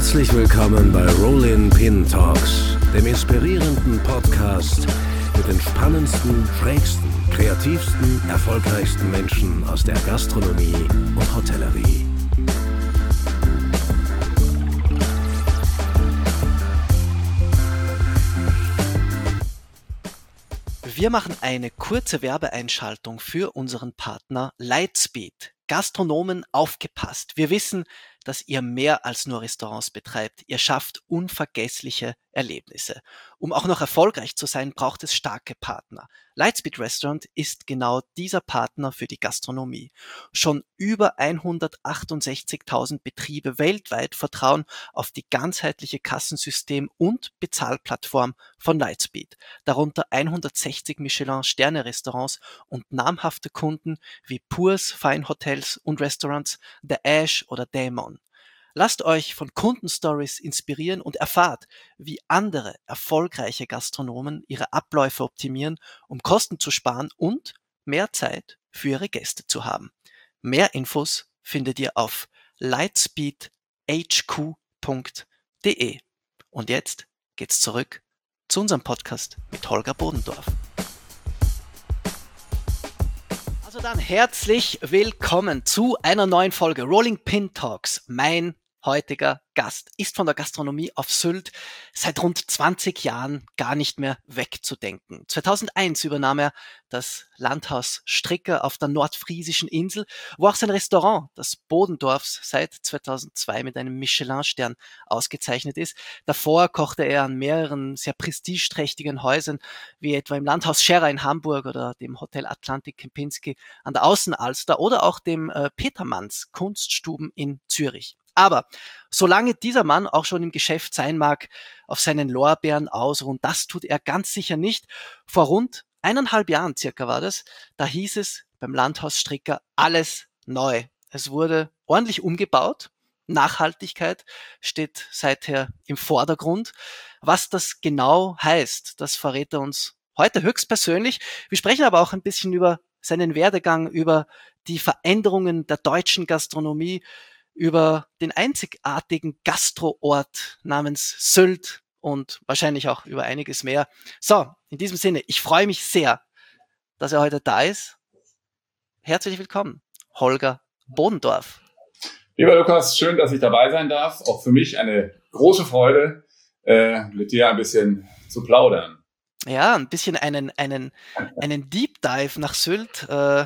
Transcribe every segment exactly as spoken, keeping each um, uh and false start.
Herzlich willkommen bei Rollin Pin Talks, dem inspirierenden Podcast mit den spannendsten, schrägsten, kreativsten, erfolgreichsten Menschen aus der Gastronomie und Hotellerie. Wir machen eine kurze Werbeeinschaltung für unseren Partner Lightspeed. Gastronomen, aufgepasst! Wir wissen, dass ihr mehr als nur Restaurants betreibt. Ihr schafft unvergessliche Erlebnisse. Um auch noch erfolgreich zu sein, braucht es starke Partner. Lightspeed Restaurant ist genau dieser Partner für die Gastronomie. Schon über hundertachtundsechzigtausend Betriebe weltweit vertrauen auf die ganzheitliche Kassensystem- und Bezahlplattform von Lightspeed. Darunter hundertsechzig Michelin-Sterne-Restaurants und namhafte Kunden wie Purs, Fine Hotels und Restaurants, The Ash oder Daemon. Lasst euch von Kundenstories inspirieren und erfahrt, wie andere erfolgreiche Gastronomen ihre Abläufe optimieren, um Kosten zu sparen und mehr Zeit für ihre Gäste zu haben. Mehr Infos findet ihr auf lightspeed h q punkt d e. Und jetzt geht's zurück zu unserem Podcast mit Holger Bodendorf. Also dann herzlich willkommen zu einer neuen Folge Rolling Pin Talks. Mein heutiger Gast ist von der Gastronomie auf Sylt seit rund zwanzig Jahren gar nicht mehr wegzudenken. zweitausendeins übernahm er das Landhaus Stricker auf der nordfriesischen Insel, wo auch sein Restaurant, das Bodendorfs, seit zweitausendzwei mit einem Michelin-Stern ausgezeichnet ist. Davor kochte er an mehreren sehr prestigeträchtigen Häusern, wie etwa im Landhaus Scherrer in Hamburg oder dem Hotel Atlantik Kempinski an der Außenalster oder auch dem äh, Petermanns Kunststuben in Zürich. Aber solange dieser Mann auch schon im Geschäft sein mag, auf seinen Lorbeeren ausruhen, das tut er ganz sicher nicht. Vor rund eineinhalb Jahren circa war das, da hieß es beim Landhaus Stricker alles neu. Es wurde ordentlich umgebaut. Nachhaltigkeit steht seither im Vordergrund. Was das genau heißt, das verrät er uns heute höchstpersönlich. Wir sprechen aber auch ein bisschen über seinen Werdegang, über die Veränderungen der deutschen Gastronomie, über den einzigartigen Gastroort namens Sylt und wahrscheinlich auch über einiges mehr. So, in diesem Sinne, ich freue mich sehr, dass er heute da ist. Herzlich willkommen, Holger Bodendorf. Lieber Lukas, schön, dass ich dabei sein darf. Auch für mich eine große Freude, äh, mit dir ein bisschen zu plaudern. Ja, ein bisschen einen, einen, einen Deep Dive nach Sylt. Äh,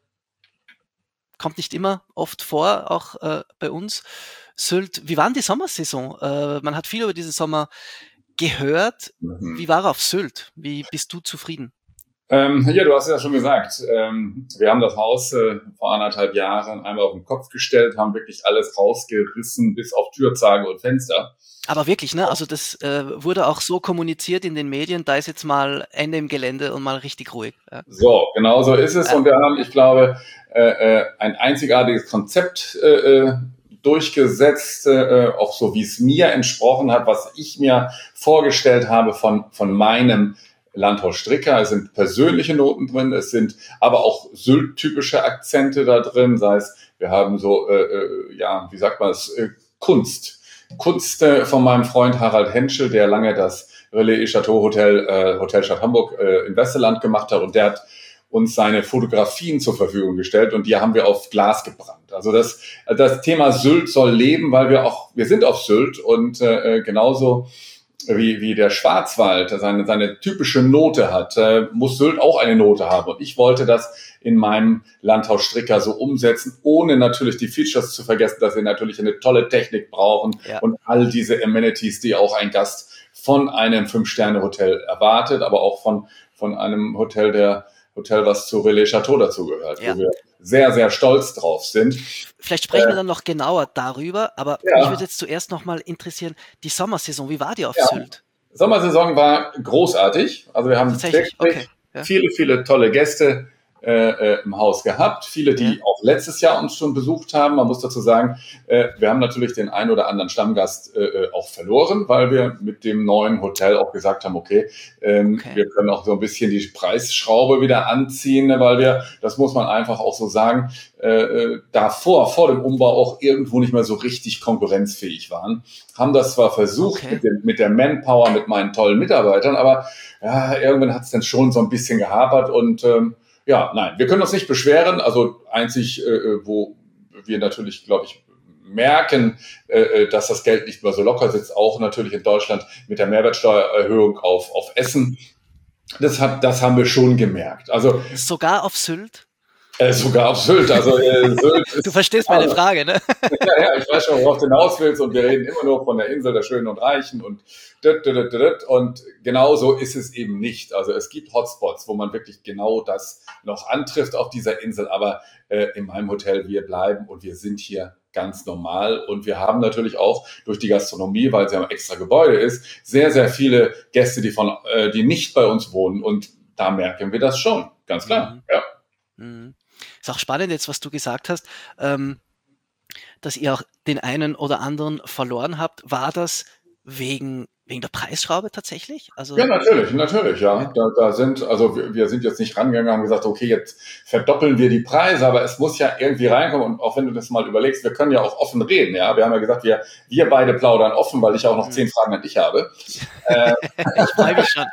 Kommt nicht immer oft vor, auch äh, bei uns. Sylt, wie war denn die Sommersaison? Äh, man hat viel über diesen Sommer gehört. Mhm. Wie war er auf Sylt? Wie bist du zufrieden? Ähm, ja, du hast es ja schon gesagt. Ähm, wir haben das Haus äh, vor anderthalb Jahren einmal auf den Kopf gestellt, haben wirklich alles rausgerissen, bis auf Türzage und Fenster. Aber wirklich, ne? Also das äh, wurde auch so kommuniziert in den Medien, da ist jetzt mal Ende im Gelände und mal richtig ruhig. Ja. So, genau so ist es. Ja. Und wir haben, ich glaube, äh, ein einzigartiges Konzept äh, durchgesetzt, äh, auch so wie es mir entsprochen hat, was ich mir vorgestellt habe von, von meinem Landhaus Stricker. Es sind persönliche Noten drin, es sind aber auch Sylt-typische Akzente da drin, sei es, wir haben so, äh, ja, wie sagt man es, äh, Kunst. Kunst äh, von meinem Freund Harald Henschel, der lange das Relais et Chateau Hotel, äh, Hotel Stadt Hamburg äh, in Westerland gemacht hat, und der hat uns seine Fotografien zur Verfügung gestellt und die haben wir auf Glas gebrannt. Also das, das Thema Sylt soll leben, weil wir auch, wir sind auf Sylt und äh, genauso wie, wie der Schwarzwald seine, seine typische Note hat, äh, muss Sylt auch eine Note haben. Und ich wollte das in meinem Landhaus Stricker so umsetzen, ohne natürlich die Features zu vergessen, dass wir natürlich eine tolle Technik brauchen, ja, und all diese Amenities, die auch ein Gast von einem Fünf-Sterne-Hotel erwartet, aber auch von, von einem Hotel, der Hotel, was zu Relais Chateau dazugehört, ja, wo wir sehr, sehr stolz drauf sind. Vielleicht sprechen äh, wir dann noch genauer darüber, aber ja, mich würde jetzt zuerst noch mal interessieren, die Sommersaison, wie war die auf ja. Sylt? Sommersaison war großartig, also wir haben wirklich okay. ja. viele, viele tolle Gäste äh, im Haus gehabt. Viele, die ja. auch letztes Jahr uns schon besucht haben. Man muss dazu sagen, äh, wir haben natürlich den einen oder anderen Stammgast äh, auch verloren, weil wir mit dem neuen Hotel auch gesagt haben, okay, ähm, okay, wir können auch so ein bisschen die Preisschraube wieder anziehen, weil wir, das muss man einfach auch so sagen, äh, davor, vor dem Umbau auch irgendwo nicht mehr so richtig konkurrenzfähig waren. Haben das zwar versucht okay. mit, dem, mit der Manpower, mit meinen tollen Mitarbeitern, aber ja, irgendwann hat es dann schon so ein bisschen gehapert und ähm, ja, nein, wir können uns nicht beschweren. Also einzig, äh, wo wir natürlich, glaube ich, merken, äh, dass das Geld nicht mehr so locker sitzt, auch natürlich in Deutschland mit der Mehrwertsteuererhöhung auf, auf Essen. Das, hat, das haben wir schon gemerkt. Also sogar auf Sylt? Äh, sogar auf Sylt. Also, äh, Sylt ist, du verstehst meine also, Frage, ne? Ja, ja, ich weiß schon, worauf du hinaus willst und wir reden immer nur von der Insel der Schönen und Reichen und dit, dit, dit, dit, und genau so ist es eben nicht. Also es gibt Hotspots, wo man wirklich genau das noch antrifft auf dieser Insel, aber äh, in meinem Hotel, wir bleiben und wir sind hier ganz normal und wir haben natürlich auch durch die Gastronomie, weil sie am extra Gebäude ist, sehr, sehr viele Gäste, die von, äh, die nicht bei uns wohnen und da merken wir das schon, ganz klar, mhm. ja. Mhm. Ist auch spannend jetzt, was du gesagt hast, ähm, dass ihr auch den einen oder anderen verloren habt. War das wegen, wegen der Preisschraube tatsächlich? Also ja, natürlich, natürlich, ja. Da, da sind, also wir, wir sind jetzt nicht rangegangen und haben gesagt, okay, jetzt verdoppeln wir die Preise, aber es muss ja irgendwie reinkommen. Und auch wenn du das mal überlegst, wir können ja auch offen reden, ja. Wir haben ja gesagt, wir, wir beide plaudern offen, weil ich auch noch mhm. zehn Fragen an dich habe. äh, ich freue mich schon.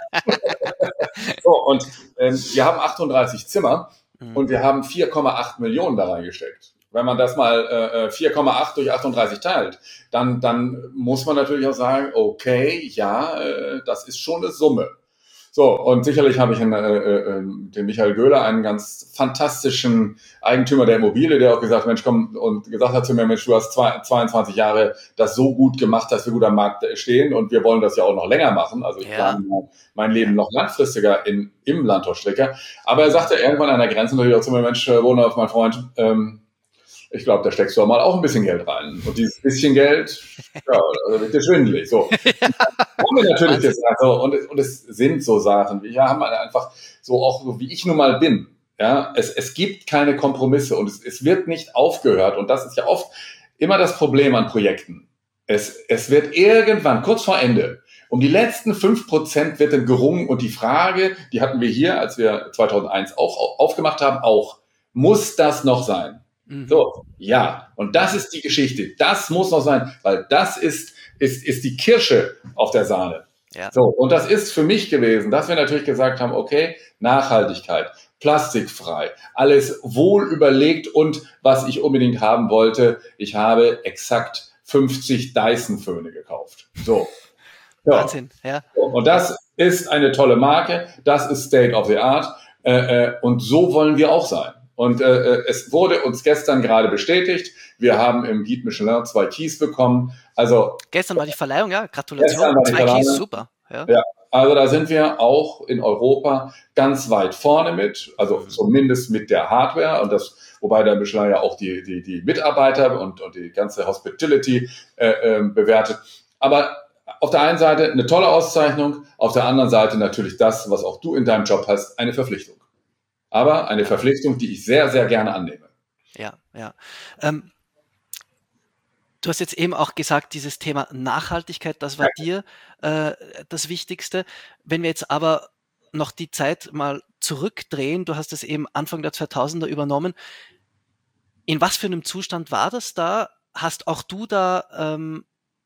so, und äh, wir haben achtunddreißig Zimmer. Und wir haben vier Komma acht Millionen da reingesteckt. Wenn man das mal äh, vier Komma acht durch achtunddreißig teilt, dann, dann muss man natürlich auch sagen, okay, ja, äh, das ist schon eine Summe. So, und sicherlich habe ich einen, äh, äh, den Michael Göhler, einen ganz fantastischen Eigentümer der Immobilie, der auch gesagt, Mensch, komm, und gesagt hat zu mir, Mensch, du hast zweiundzwanzig Jahre das so gut gemacht, dass wir gut am Markt stehen und wir wollen das ja auch noch länger machen. Also ich ja. plane mein Leben noch langfristiger in, im Landhaus-Stricker. Aber er sagte irgendwann an der Grenze natürlich auch zu mir, Mensch, Wohnhoff, mein Freund, ähm, ich glaube, da steckst du auch mal auch ein bisschen Geld rein. Und dieses bisschen Geld, ja, also wird dir schwindelig. So. haben wir natürlich gesagt, so, und, und es sind so Sachen, wir haben einfach so auch so, wie ich nun mal bin. Ja, es, es gibt keine Kompromisse und es, es wird nicht aufgehört. Und das ist ja oft immer das Problem an Projekten. Es, es wird irgendwann, kurz vor Ende, um die letzten fünf Prozent wird dann gerungen. Und die Frage, die hatten wir hier, als wir zweitausendeins auch aufgemacht haben, auch, muss das noch sein? Mhm. So, ja. Und das ist die Geschichte. Das muss noch sein, weil das ist, ist, ist die Kirsche auf der Sahne. Ja. So. Und das ist für mich gewesen, dass wir natürlich gesagt haben, okay, Nachhaltigkeit, plastikfrei, alles wohl überlegt und was ich unbedingt haben wollte, ich habe exakt fünfzig Dyson-Föhne gekauft. So. So. Wahnsinn, ja. Und das ist eine tolle Marke, das ist State of the Art äh, und so wollen wir auch sein. Und äh, es wurde uns gestern gerade bestätigt, wir haben im Guide Michelin zwei Keys bekommen. Also gestern war die Verleihung, ja, Gratulation, zwei Keys, super. Ja. ja, also da sind wir auch in Europa ganz weit vorne mit, also zumindest mit der Hardware und das, wobei der Michelin ja auch die die die Mitarbeiter und und die ganze Hospitality äh, äh, bewertet. Aber auf der einen Seite eine tolle Auszeichnung, auf der anderen Seite natürlich das, was auch du in deinem Job hast, eine Verpflichtung. Aber eine Verpflichtung, die ich sehr, sehr gerne annehme. Ja, ja. Ähm, du hast jetzt eben auch gesagt, dieses Thema Nachhaltigkeit, das war ja. dir äh, das Wichtigste. Wenn wir jetzt aber noch die Zeit mal zurückdrehen, du hast es eben Anfang der zweitausender übernommen. In was für einem Zustand war das da? Hast auch du da ähm,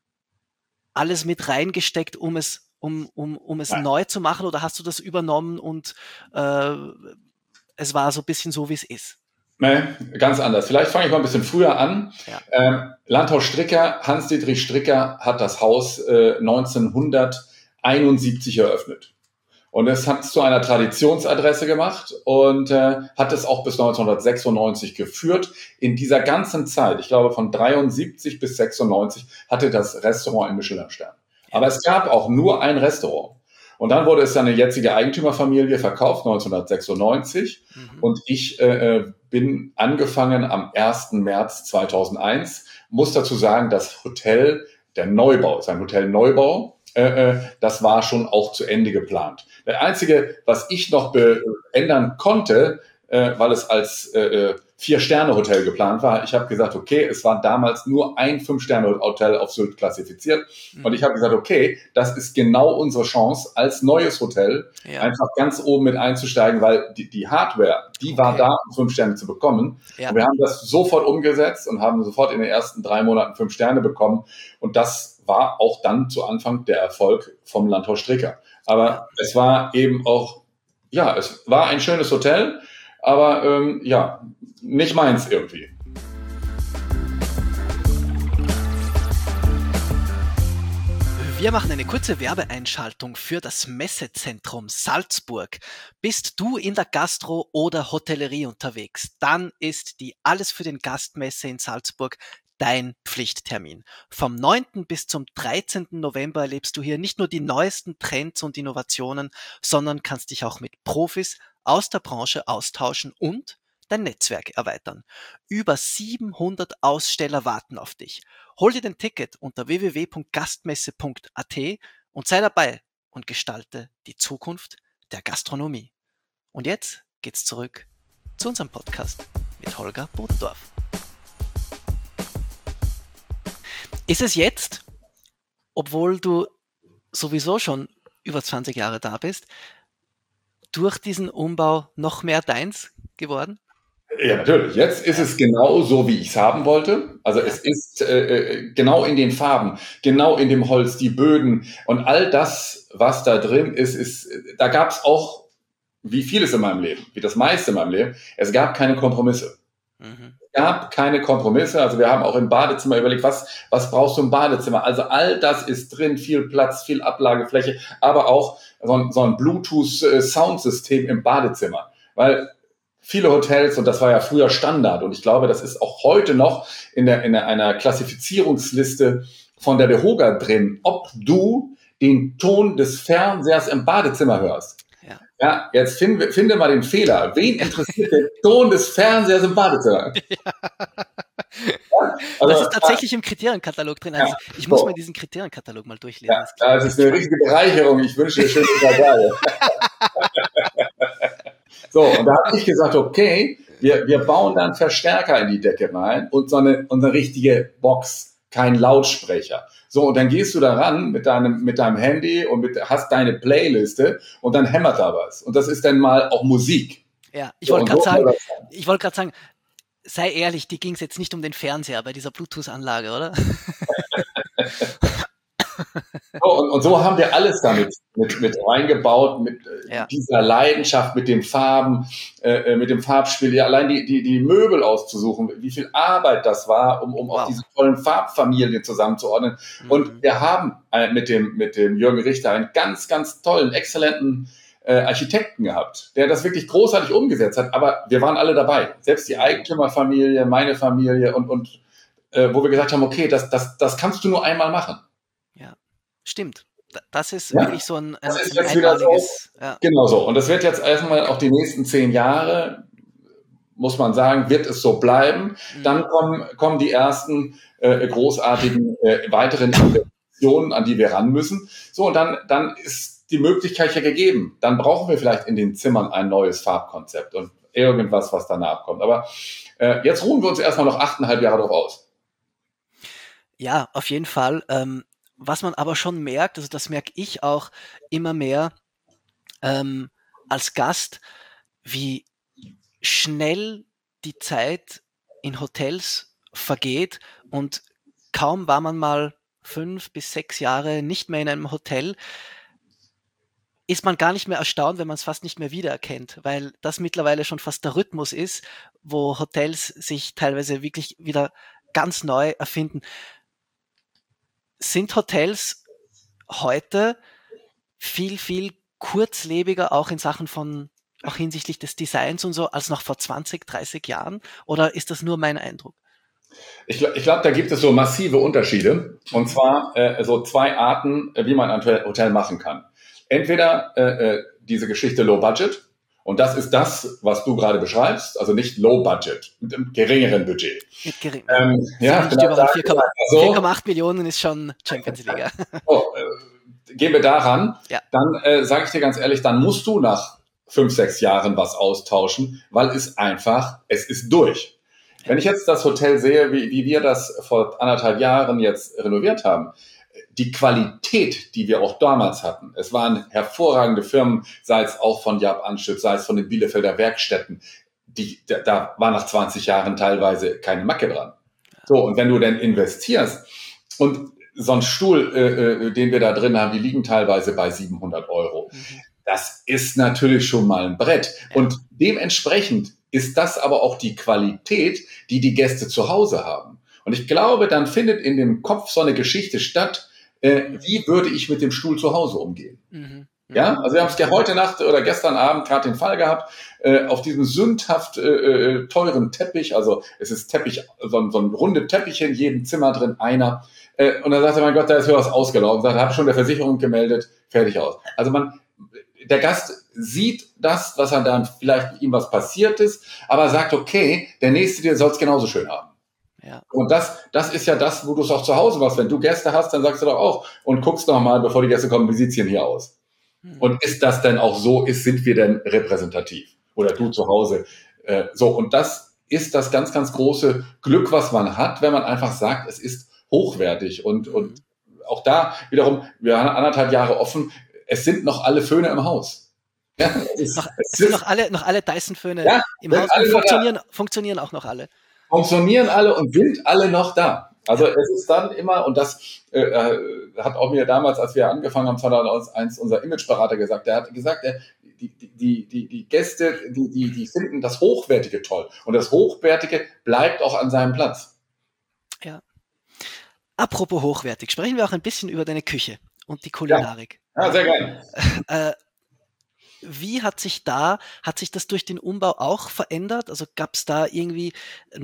alles mit reingesteckt, um es, um, um, um es ja. neu zu machen, oder hast du das übernommen und äh, es war so ein bisschen so, wie es ist? Nee, ganz anders. Vielleicht fange ich mal ein bisschen früher an. Ja. Ähm, Landhaus Stricker, Hans-Dietrich Stricker hat das Haus äh, neunzehnhunderteinundsiebzig eröffnet. Und es hat es zu einer Traditionsadresse gemacht und äh, hat es auch bis neunzehnhundertsechsundneunzig geführt. In dieser ganzen Zeit, ich glaube von dreiundsiebzig bis sechsundneunzig, hatte das Restaurant einen Michelin-Stern. Aber es gab auch nur ein Restaurant. Und dann wurde es an eine jetzige Eigentümerfamilie verkauft, neunzehnhundertsechsundneunzig. Mhm. Und ich äh, bin angefangen am ersten März zweitausendeins. Muss dazu sagen, das Hotel, der Neubau, ist ein Hotelneubau, äh, das war schon auch zu Ende geplant. Das Einzige, was ich noch ändern konnte, äh, weil es als äh, Vier-Sterne-Hotel geplant war. Ich habe gesagt, okay, es war damals nur ein Fünf-Sterne-Hotel auf Sylt klassifiziert. Mhm. Und ich habe gesagt, okay, das ist genau unsere Chance, als neues Hotel ja. einfach ganz oben mit einzusteigen, weil die, die Hardware, die okay. war da, um fünf Sterne zu bekommen. Ja. Und wir haben das sofort umgesetzt und haben sofort in den ersten drei Monaten fünf Sterne bekommen. Und das war auch dann zu Anfang der Erfolg vom Landhaus Stricker. Aber ja. es war eben auch, ja, es war ein schönes Hotel, aber ähm, ja, nicht meins irgendwie. Wir machen eine kurze Werbeeinschaltung für das Messezentrum Salzburg. Bist du in der Gastro- oder Hotellerie unterwegs? Dann ist die Alles für den Gastmesse in Salzburg dein Pflichttermin. Vom neunten bis zum dreizehnten November erlebst du hier nicht nur die neuesten Trends und Innovationen, sondern kannst dich auch mit Profis aus der Branche austauschen und dein Netzwerk erweitern. Über siebenhundert Aussteller warten auf dich. Hol dir dein Ticket unter w w w punkt gastmesse punkt a t und sei dabei und gestalte die Zukunft der Gastronomie. Und jetzt geht's zurück zu unserem Podcast mit Holger Bodendorf. Ist es jetzt, obwohl du sowieso schon über zwanzig Jahre da bist, durch diesen Umbau noch mehr deins geworden? Ja, natürlich. Jetzt ist es genau so, wie ich es haben wollte. Also es ist äh, genau in den Farben, genau in dem Holz, die Böden und all das, was da drin ist, ist, da gab es auch, wie vieles in meinem Leben, wie das meiste in meinem Leben, es gab keine Kompromisse. Mhm. Es gab keine Kompromisse. Also wir haben auch im Badezimmer überlegt, was, was brauchst du im Badezimmer? Also all das ist drin, viel Platz, viel Ablagefläche, aber auch so ein, so ein Bluetooth-Soundsystem im Badezimmer. Weil viele Hotels, und das war ja früher Standard, und ich glaube, das ist auch heute noch in, der, in der, einer Klassifizierungsliste von der DEHOGA drin, ob du den Ton des Fernsehers im Badezimmer hörst. Ja, ja jetzt finde, finde mal den Fehler. Wen interessiert der Ton des Fernsehers im Badezimmer? Ja. Ja, also, das ist tatsächlich im Kriterienkatalog drin. Also ja, ich muss so. mir diesen Kriterienkatalog mal durchlesen. Ja, das, das ist eine richtige Bereicherung. Ich wünsche dir schöne Tage. So, und da habe ich gesagt, okay, wir, wir bauen dann Verstärker in die Decke rein und so eine, und eine richtige Box, kein Lautsprecher. So, und dann gehst du da ran mit deinem, mit deinem Handy und mit, hast deine Playliste und dann hämmert da was. Und das ist dann mal auch Musik. Ja, ich wollte gerade sagen, ich wollte gerade sagen, sei ehrlich, die ging es jetzt nicht um den Fernseher bei dieser Bluetooth-Anlage, oder? So, und, und so haben wir alles damit mit, mit reingebaut, mit ja. dieser Leidenschaft, mit den Farben, äh, mit dem Farbspiel, ja, allein die, die, die Möbel auszusuchen, wie viel Arbeit das war, um, um wow. auch diese tollen Farbfamilien zusammenzuordnen. Mhm. Und wir haben äh, mit dem, mit dem Jürgen Richter einen ganz, ganz tollen, exzellenten äh, Architekten gehabt, der das wirklich großartig umgesetzt hat, aber wir waren alle dabei. Selbst die Eigentümerfamilie, meine Familie und, und äh, wo wir gesagt haben, okay, das, das, das kannst du nur einmal machen. Ja, stimmt. Das ist ja, wirklich so ein, ein, das ist ein jetzt wieder so, ja. Genau so. Und das wird jetzt erstmal auch die nächsten zehn Jahre, muss man sagen, wird es so bleiben. Mhm. Dann kommen, kommen die ersten äh, großartigen äh, weiteren Investitionen, an die wir ran müssen. So, und dann, dann ist die Möglichkeit ja gegeben. Dann brauchen wir vielleicht in den Zimmern ein neues Farbkonzept und irgendwas, was danach kommt. Aber äh, jetzt ruhen wir uns erstmal noch achteinhalb Jahre drauf aus. Ja, auf jeden Fall. Ähm, was man aber schon merkt, also das merke ich auch immer mehr ähm, als Gast, wie schnell die Zeit in Hotels vergeht und kaum war man mal fünf bis sechs Jahre nicht mehr in einem Hotel, ist man gar nicht mehr erstaunt, wenn man es fast nicht mehr wiedererkennt, weil das mittlerweile schon fast der Rhythmus ist, wo Hotels sich teilweise wirklich wieder ganz neu erfinden. Sind Hotels heute viel, viel kurzlebiger, auch in Sachen von, auch hinsichtlich des Designs und so, als noch vor zwanzig, dreißig Jahren? Oder ist das nur mein Eindruck? Ich, ich glaube, da gibt es so massive Unterschiede. Und zwar äh, so zwei Arten, wie man ein Hotel machen kann. Entweder äh, diese Geschichte Low Budget. Und das ist das, was du gerade beschreibst, also nicht Low Budget, mit einem geringeren Budget. Mit gering, ähm, ja, nicht überall vier Komma acht Millionen ist schon Champions League. So, äh, gehen wir daran, ja. Dann äh, sage ich dir ganz ehrlich, dann musst du nach fünf, sechs Jahren was austauschen, weil es einfach, es ist durch. Wenn ich jetzt das Hotel sehe, wie, wie wir das vor anderthalb Jahren jetzt renoviert haben, die Qualität, die wir auch damals hatten, es waren hervorragende Firmen, sei es auch von Jaap Anschütz, sei es von den Bielefelder Werkstätten, die, da, da war nach zwanzig Jahren teilweise keine Macke dran. So, und wenn du dann investierst und so ein Stuhl, äh, den wir da drin haben, die liegen teilweise bei siebenhundert Euro. Mhm. Das ist natürlich schon mal ein Brett. Und dementsprechend ist das aber auch die Qualität, die die Gäste zu Hause haben. Und ich glaube, dann findet in dem Kopf so eine Geschichte statt, äh, wie würde ich mit dem Stuhl zu Hause umgehen? Mhm. Ja, also wir haben es ja heute Nacht oder gestern Abend gerade den Fall gehabt, äh, auf diesem sündhaft äh, teuren Teppich, also es ist Teppich, so ein, so ein runde Teppich in jedem Zimmer drin, einer. Äh, und dann sagt er, mein Gott, da ist wieder was ausgelaufen. Sagt, habe schon der Versicherung gemeldet, fertig aus. Also man, der Gast sieht das, was er dann vielleicht ihm was passiert ist, aber sagt, okay, der Nächste, der soll es genauso schön haben. Ja. Und das, das ist ja das, wo du es auch zu Hause machst. Wenn du Gäste hast, dann sagst du doch auch und guckst noch mal, bevor die Gäste kommen, wie sieht's denn hier aus? Und ist das denn auch so, ist, sind wir denn repräsentativ? Oder du zu Hause? Äh, so, und das ist das ganz, ganz große Glück, was man hat, wenn man einfach sagt, es ist hochwertig. Und, und auch da wiederum, wir haben anderthalb Jahre offen, es sind noch alle Föhne im Haus. Ja, es, ist, noch, es sind noch alle, noch alle Dyson-Föhne ja, im Haus und funktionieren, funktionieren auch noch alle. Funktionieren alle und sind alle noch da. Also es ist dann immer, und das äh, hat auch mir damals, als wir angefangen haben, zweitausendeins unser Imageberater gesagt, der hat gesagt, der, die, die, die, die Gäste, die, die, die finden das Hochwertige toll. Und das Hochwertige bleibt auch an seinem Platz. Ja. Apropos hochwertig, sprechen wir auch ein bisschen über deine Küche und die Kulinarik. Ja, ja sehr gerne. Äh, Wie hat sich da, hat sich das durch den Umbau auch verändert? Also gab es da irgendwie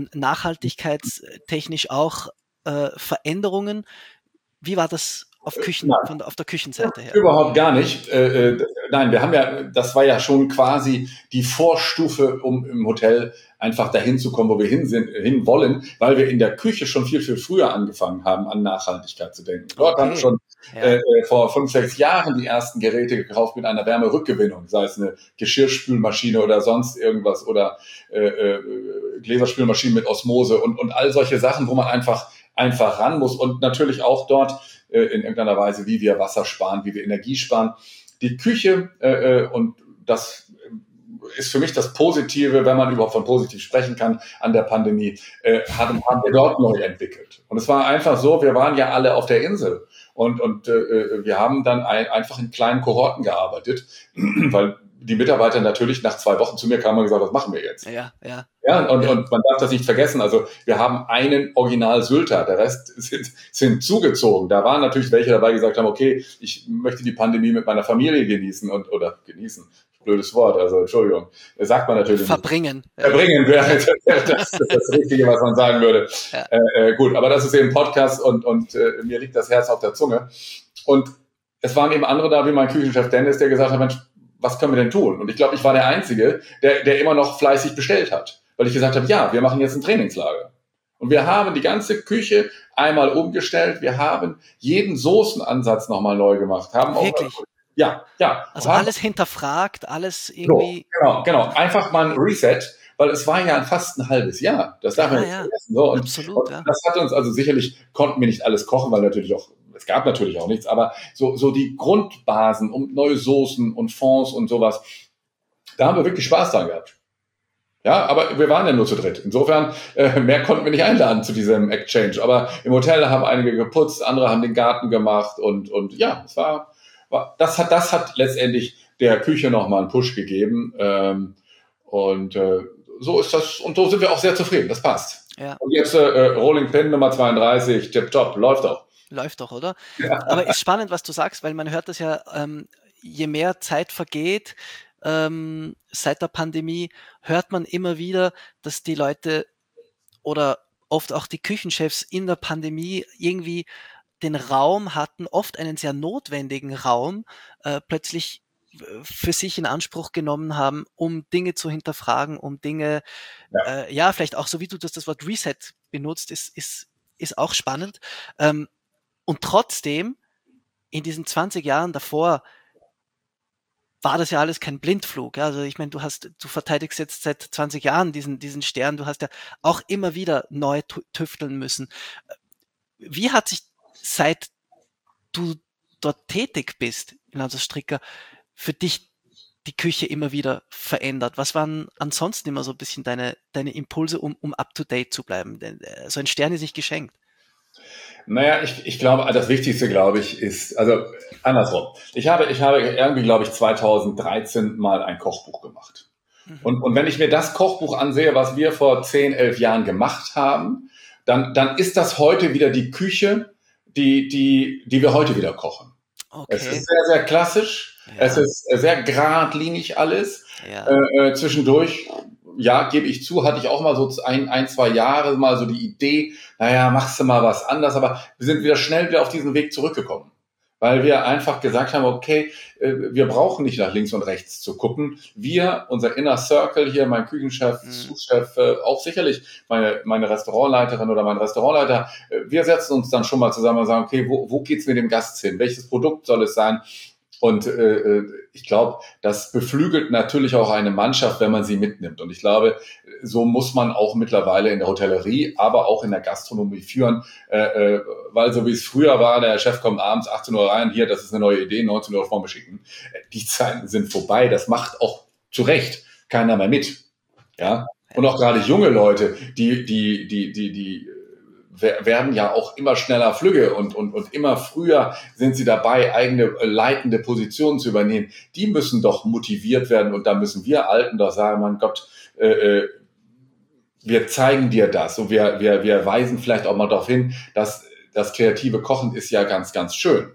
nachhaltigkeitstechnisch auch äh, Veränderungen? Wie war das auf Küchen, von, auf der Küchenseite her? Überhaupt gar nicht. Äh, äh, nein, wir haben ja, das war ja schon quasi die Vorstufe, um im Hotel einfach dahin zu kommen, wo wir hin sind, hin wollen, weil wir in der Küche schon viel, viel früher angefangen haben, an Nachhaltigkeit zu denken. Dort okay. haben wir schon ja. äh, vor fünf, sechs Jahren die ersten Geräte gekauft mit einer Wärmerückgewinnung, sei es eine Geschirrspülmaschine oder sonst irgendwas oder äh, äh, Gläserspülmaschinen mit Osmose und, und all solche Sachen, wo man einfach einfach ran muss und natürlich auch dort äh, in irgendeiner Weise, wie wir Wasser sparen, wie wir Energie sparen. Die Küche äh, und das ist für mich das Positive, wenn man überhaupt von positiv sprechen kann, an der Pandemie, äh, haben, haben wir dort neu entwickelt. Und es war einfach so, wir waren ja alle auf der Insel und, und äh, wir haben dann ein, einfach in kleinen Kohorten gearbeitet, weil die Mitarbeiter natürlich nach zwei Wochen zu mir kamen und gesagt, was machen wir jetzt? Ja, ja. Ja, und, und man darf das nicht vergessen. Also wir haben einen Original-Sylter, der Rest sind, sind zugezogen. Da waren natürlich welche dabei, die gesagt haben, okay, ich möchte die Pandemie mit meiner Familie genießen und oder genießen. Blödes Wort, also Entschuldigung. Das sagt man natürlich Verbringen. Nicht. Verbringen wäre das, das, das, das Richtige, was man sagen würde. Ja. Äh, gut, aber das ist eben ein Podcast und, und äh, mir liegt das Herz auf der Zunge. Und es waren eben andere da, wie mein Küchenchef Dennis, der gesagt hat, Mensch, was können wir denn tun? Und ich glaube, ich war der Einzige, der, der immer noch fleißig bestellt hat. Weil ich gesagt habe, ja, wir machen jetzt ein Trainingslager. Und wir haben die ganze Küche einmal umgestellt. Wir haben jeden Soßenansatz nochmal neu gemacht. Haben Wirklich? Auch, ja, ja. Also haben, alles hinterfragt, alles irgendwie. So, genau, genau. Einfach mal ein Reset, weil es war ja fast ein halbes Jahr. Das darf man nicht vergessen. So, und, Absolut, und ja. Das hat uns, also sicherlich konnten wir nicht alles kochen, weil natürlich auch, es gab natürlich auch nichts, aber so, so die Grundbasen um neue Soßen und Fonds und sowas, da haben wir wirklich Spaß dran gehabt. Ja, aber wir waren ja nur zu dritt. Insofern, äh, mehr konnten wir nicht einladen zu diesem Exchange. Aber im Hotel haben einige geputzt, andere haben den Garten gemacht und, und ja, es war, war das hat, das hat letztendlich der Küche nochmal einen Push gegeben. Ähm, und äh, so ist das, und so sind wir auch sehr zufrieden. Das passt. Ja. Und jetzt äh, Rolling Pin Nummer zweiunddreißig, tipptopp, läuft auch. Läuft doch, oder? Ja. Aber ist spannend, was du sagst, weil man hört das ja, ähm, je mehr Zeit vergeht, ähm, seit der Pandemie, hört man immer wieder, dass die Leute oder oft auch die Küchenchefs in der Pandemie irgendwie den Raum hatten, oft einen sehr notwendigen Raum, äh, plötzlich für sich in Anspruch genommen haben, um Dinge zu hinterfragen, um Dinge, ja, äh, ja vielleicht auch so wie du das, das Wort Reset benutzt, ist, ist, ist auch spannend. Ähm, Und trotzdem, in diesen zwanzig Jahren davor, war das ja alles kein Blindflug. Ja? Also ich meine, du hast, du verteidigst jetzt seit zwanzig Jahren diesen, diesen Stern. Du hast ja auch immer wieder neu tüfteln müssen. Wie hat sich, seit du dort tätig bist, in Hansa Stricker, für dich die Küche immer wieder verändert? Was waren ansonsten immer so ein bisschen deine, deine Impulse, um, um up-to-date zu bleiben? Denn äh, so ein Stern ist nicht geschenkt. Naja, ich, ich glaube, das Wichtigste, glaube ich, ist, also andersrum. Ich habe, ich habe irgendwie, glaube ich, zweitausenddreizehn mal ein Kochbuch gemacht. Mhm. Und, und wenn ich mir das Kochbuch ansehe, was wir vor zehn, elf Jahren gemacht haben, dann, dann ist das heute wieder die Küche, die, die, die wir heute wieder kochen. Okay. Es ist sehr, sehr klassisch. Ja. Es ist sehr geradlinig alles. Ja. Äh, äh, zwischendurch, ja, gebe ich zu, hatte ich auch mal so ein, ein, zwei Jahre mal so die Idee, naja, machst du mal was anders, aber wir sind wieder schnell wieder auf diesen Weg zurückgekommen. Weil wir einfach gesagt haben, okay, wir brauchen nicht nach links und rechts zu gucken. Wir, unser Inner Circle hier, mein Küchenchef, mhm. Sous-Chef, auch sicherlich meine, meine Restaurantleiterin oder mein Restaurantleiter, wir setzen uns dann schon mal zusammen und sagen, okay, wo, wo geht's mit dem Gast hin? Welches Produkt soll es sein? Und äh, ich glaube, das beflügelt natürlich auch eine Mannschaft, wenn man sie mitnimmt. Und ich glaube, so muss man auch mittlerweile in der Hotellerie, aber auch in der Gastronomie führen. Äh, äh, weil so wie es früher war, der Chef kommt abends achtzehn Uhr rein, hier, das ist eine neue Idee, neunzehn Uhr vor mir schicken. Die Zeiten sind vorbei. Das macht auch zu Recht keiner mehr mit. Ja. Und auch gerade junge Leute, die, die, die, die, die werden ja auch immer schneller flügge und, und, und immer früher sind sie dabei, eigene leitende Positionen zu übernehmen. Die müssen doch motiviert werden und da müssen wir Alten doch sagen, mein Gott, äh, wir zeigen dir das und wir, wir, wir weisen vielleicht auch mal darauf hin, dass das kreative Kochen ist ja ganz, ganz schön.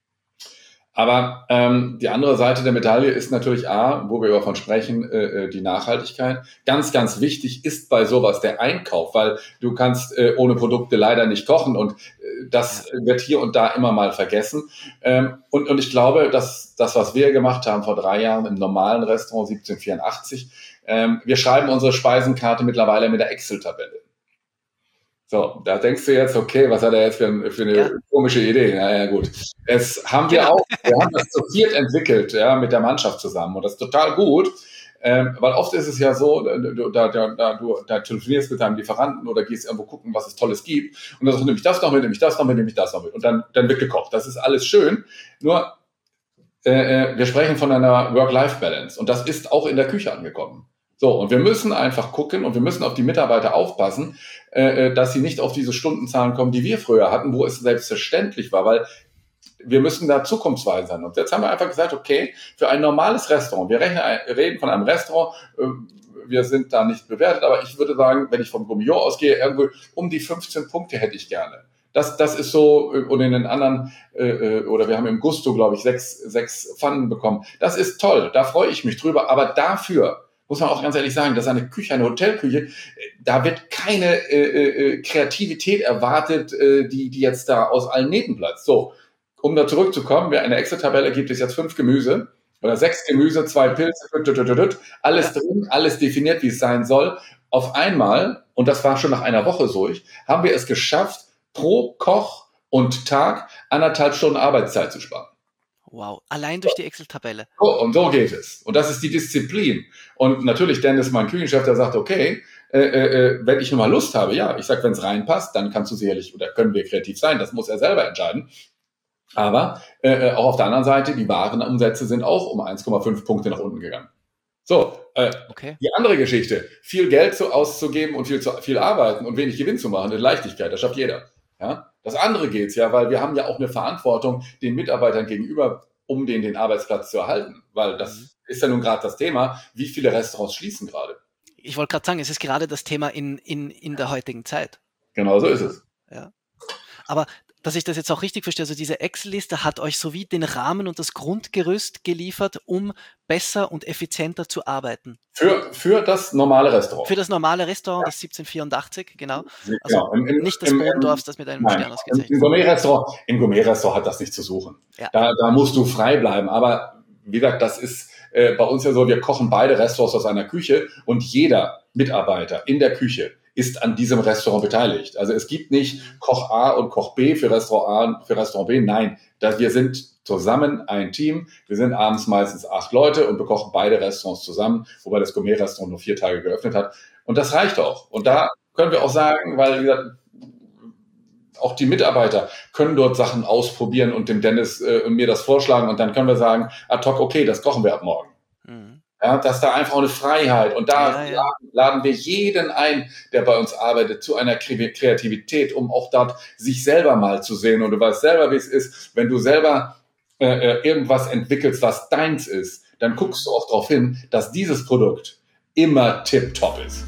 Aber ähm, die andere Seite der Medaille ist natürlich A, wo wir davon sprechen, äh, die Nachhaltigkeit. Ganz, ganz wichtig ist bei sowas der Einkauf, weil du kannst äh, ohne Produkte leider nicht kochen und äh, das wird hier und da immer mal vergessen. Ähm, und, und ich glaube, dass das, was wir gemacht haben vor drei Jahren im normalen Restaurant siebzehnhundertvierundachtzig, ähm, wir schreiben unsere Speisenkarte mittlerweile mit der Excel-Tabelle. So, da denkst du jetzt, okay, was hat er jetzt für, für eine ja. komische Idee? Naja, gut. Es haben wir genau. auch, wir haben das zu viert entwickelt, ja, mit der Mannschaft zusammen. Und das ist total gut, ähm, weil oft ist es ja so, du, da, da, da, du da telefonierst mit deinem Lieferanten oder gehst irgendwo gucken, was es Tolles gibt. Und dann sagst du, nehme ich das noch mit, nehme ich das noch mit, nehme ich das noch mit. Und dann, dann wird gekocht. Das ist alles schön. Nur, äh, wir sprechen von einer Work-Life-Balance. Und das ist auch in der Küche angekommen. So, und wir müssen einfach gucken und wir müssen auf die Mitarbeiter aufpassen, äh, dass sie nicht auf diese Stundenzahlen kommen, die wir früher hatten, wo es selbstverständlich war, weil wir müssen da zukunftsweisend sein. Und jetzt haben wir einfach gesagt, okay, für ein normales Restaurant, wir rechnen, reden von einem Restaurant, äh, wir sind da nicht bewertet, aber ich würde sagen, wenn ich vom Gourmillon ausgehe, irgendwo um die fünfzehn Punkte hätte ich gerne. Das, das ist so, und in den anderen, äh, oder wir haben im Gusto, glaube ich, sechs, sechs Pfannen bekommen. Das ist toll, da freue ich mich drüber, aber dafür muss man auch ganz ehrlich sagen, dass eine Küche, eine Hotelküche, da wird keine äh, äh, Kreativität erwartet, äh, die, die jetzt da aus allen Nähten platzt. So, um da zurückzukommen, in der Excel-Tabelle gibt es jetzt fünf Gemüse oder sechs Gemüse, zwei Pilze, alles drin, alles definiert, wie es sein soll. Auf einmal, und das war schon nach einer Woche so, haben wir es geschafft, pro Koch und Tag anderthalb Stunden Arbeitszeit zu sparen. Wow, allein durch die Excel-Tabelle. So, und so geht es. Und das ist die Disziplin. Und natürlich, Dennis, mein Küchenchef, der sagt, okay, äh, äh, wenn ich nur mal Lust habe, ja, ich sag, wenn es reinpasst, dann kannst du sicherlich, oder können wir kreativ sein, das muss er selber entscheiden. Aber äh, auch auf der anderen Seite, die Warenumsätze sind auch um eins Komma fünf Punkte nach unten gegangen. So, äh, okay. Die andere Geschichte, viel Geld zu, auszugeben und viel, zu, viel arbeiten und wenig Gewinn zu machen, in Leichtigkeit, das schafft jeder. Ja? Das andere geht's ja, weil wir haben ja auch eine Verantwortung den Mitarbeitern gegenüber, um denen den Arbeitsplatz zu erhalten. Weil das mhm. ist ja nun gerade das Thema, wie viele Restaurants schließen gerade. Ich wollte gerade sagen, es ist gerade das Thema in, in, in der heutigen Zeit. Genau so ist es. Ja. Aber dass ich das jetzt auch richtig verstehe, also diese Excel-Liste hat euch sowie den Rahmen und das Grundgerüst geliefert, um besser und effizienter zu arbeiten. Für, für das normale Restaurant. Für das normale Restaurant, ja. Das siebzehnhundert vierundachtzig, genau. Also genau. Im, im, nicht das im, Bodendorfs, das mit einem nein, Stern ausgezeichnet Im Gourmet-Restaurant, im Gourmet-Restaurant hat das nicht zu suchen. Ja. Da, da musst du frei bleiben. Aber wie gesagt, das ist äh, bei uns ja so, wir kochen beide Restaurants aus einer Küche und jeder Mitarbeiter in der Küche ist an diesem Restaurant beteiligt. Also es gibt nicht Koch A und Koch B für Restaurant A, für Restaurant B. Nein, da wir sind zusammen ein Team. Wir sind abends meistens acht Leute und bekochen beide Restaurants zusammen, wobei das Gourmet-Restaurant nur vier Tage geöffnet hat. Und das reicht auch. Und da können wir auch sagen, weil, wie gesagt, auch die Mitarbeiter können dort Sachen ausprobieren und dem Dennis äh, mir das vorschlagen und dann können wir sagen, ad hoc, okay, das kochen wir ab morgen. Mhm. Ja, dass da einfach eine Freiheit und da ja, ja. Laden, laden wir jeden ein, der bei uns arbeitet, zu einer Kreativität, um auch dort sich selber mal zu sehen. Und du weißt selber, wie es ist, wenn du selber äh, irgendwas entwickelst, was deins ist, dann guckst du auch darauf hin, dass dieses Produkt immer tipptopp ist.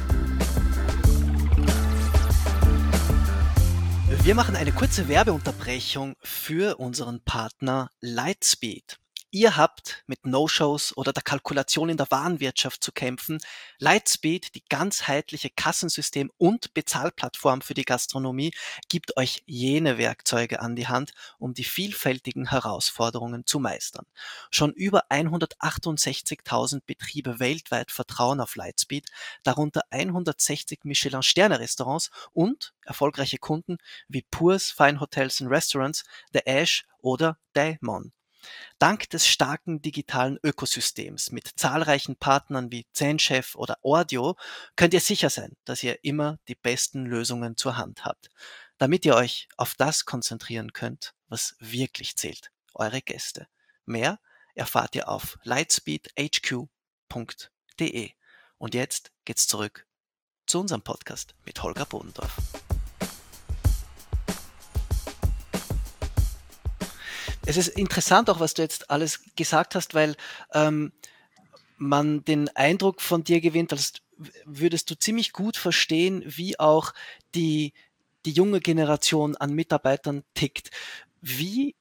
Wir machen eine kurze Werbeunterbrechung für unseren Partner Lightspeed. Ihr habt mit No-Shows oder der Kalkulation in der Warenwirtschaft zu kämpfen. Lightspeed, die ganzheitliche Kassensystem- und Bezahlplattform für die Gastronomie, gibt euch jene Werkzeuge an die Hand, um die vielfältigen Herausforderungen zu meistern. Schon über hundertachtundsechzigtausend Betriebe weltweit vertrauen auf Lightspeed, darunter hundertsechzig Michelin-Sterne-Restaurants und erfolgreiche Kunden wie Purs Fine Hotels and Restaurants, The Ash oder Daemon. Dank des starken digitalen Ökosystems mit zahlreichen Partnern wie Zenchef oder Ordio könnt ihr sicher sein, dass ihr immer die besten Lösungen zur Hand habt, damit ihr euch auf das konzentrieren könnt, was wirklich zählt, eure Gäste. Mehr erfahrt ihr auf lightspeed h q punkt d e. Und jetzt geht's zurück zu unserem Podcast mit Holger Bodendorf. Es ist interessant auch, was du jetzt alles gesagt hast, weil ähm, man den Eindruck von dir gewinnt, als würdest du ziemlich gut verstehen, wie auch die, die junge Generation an Mitarbeitern tickt. Wie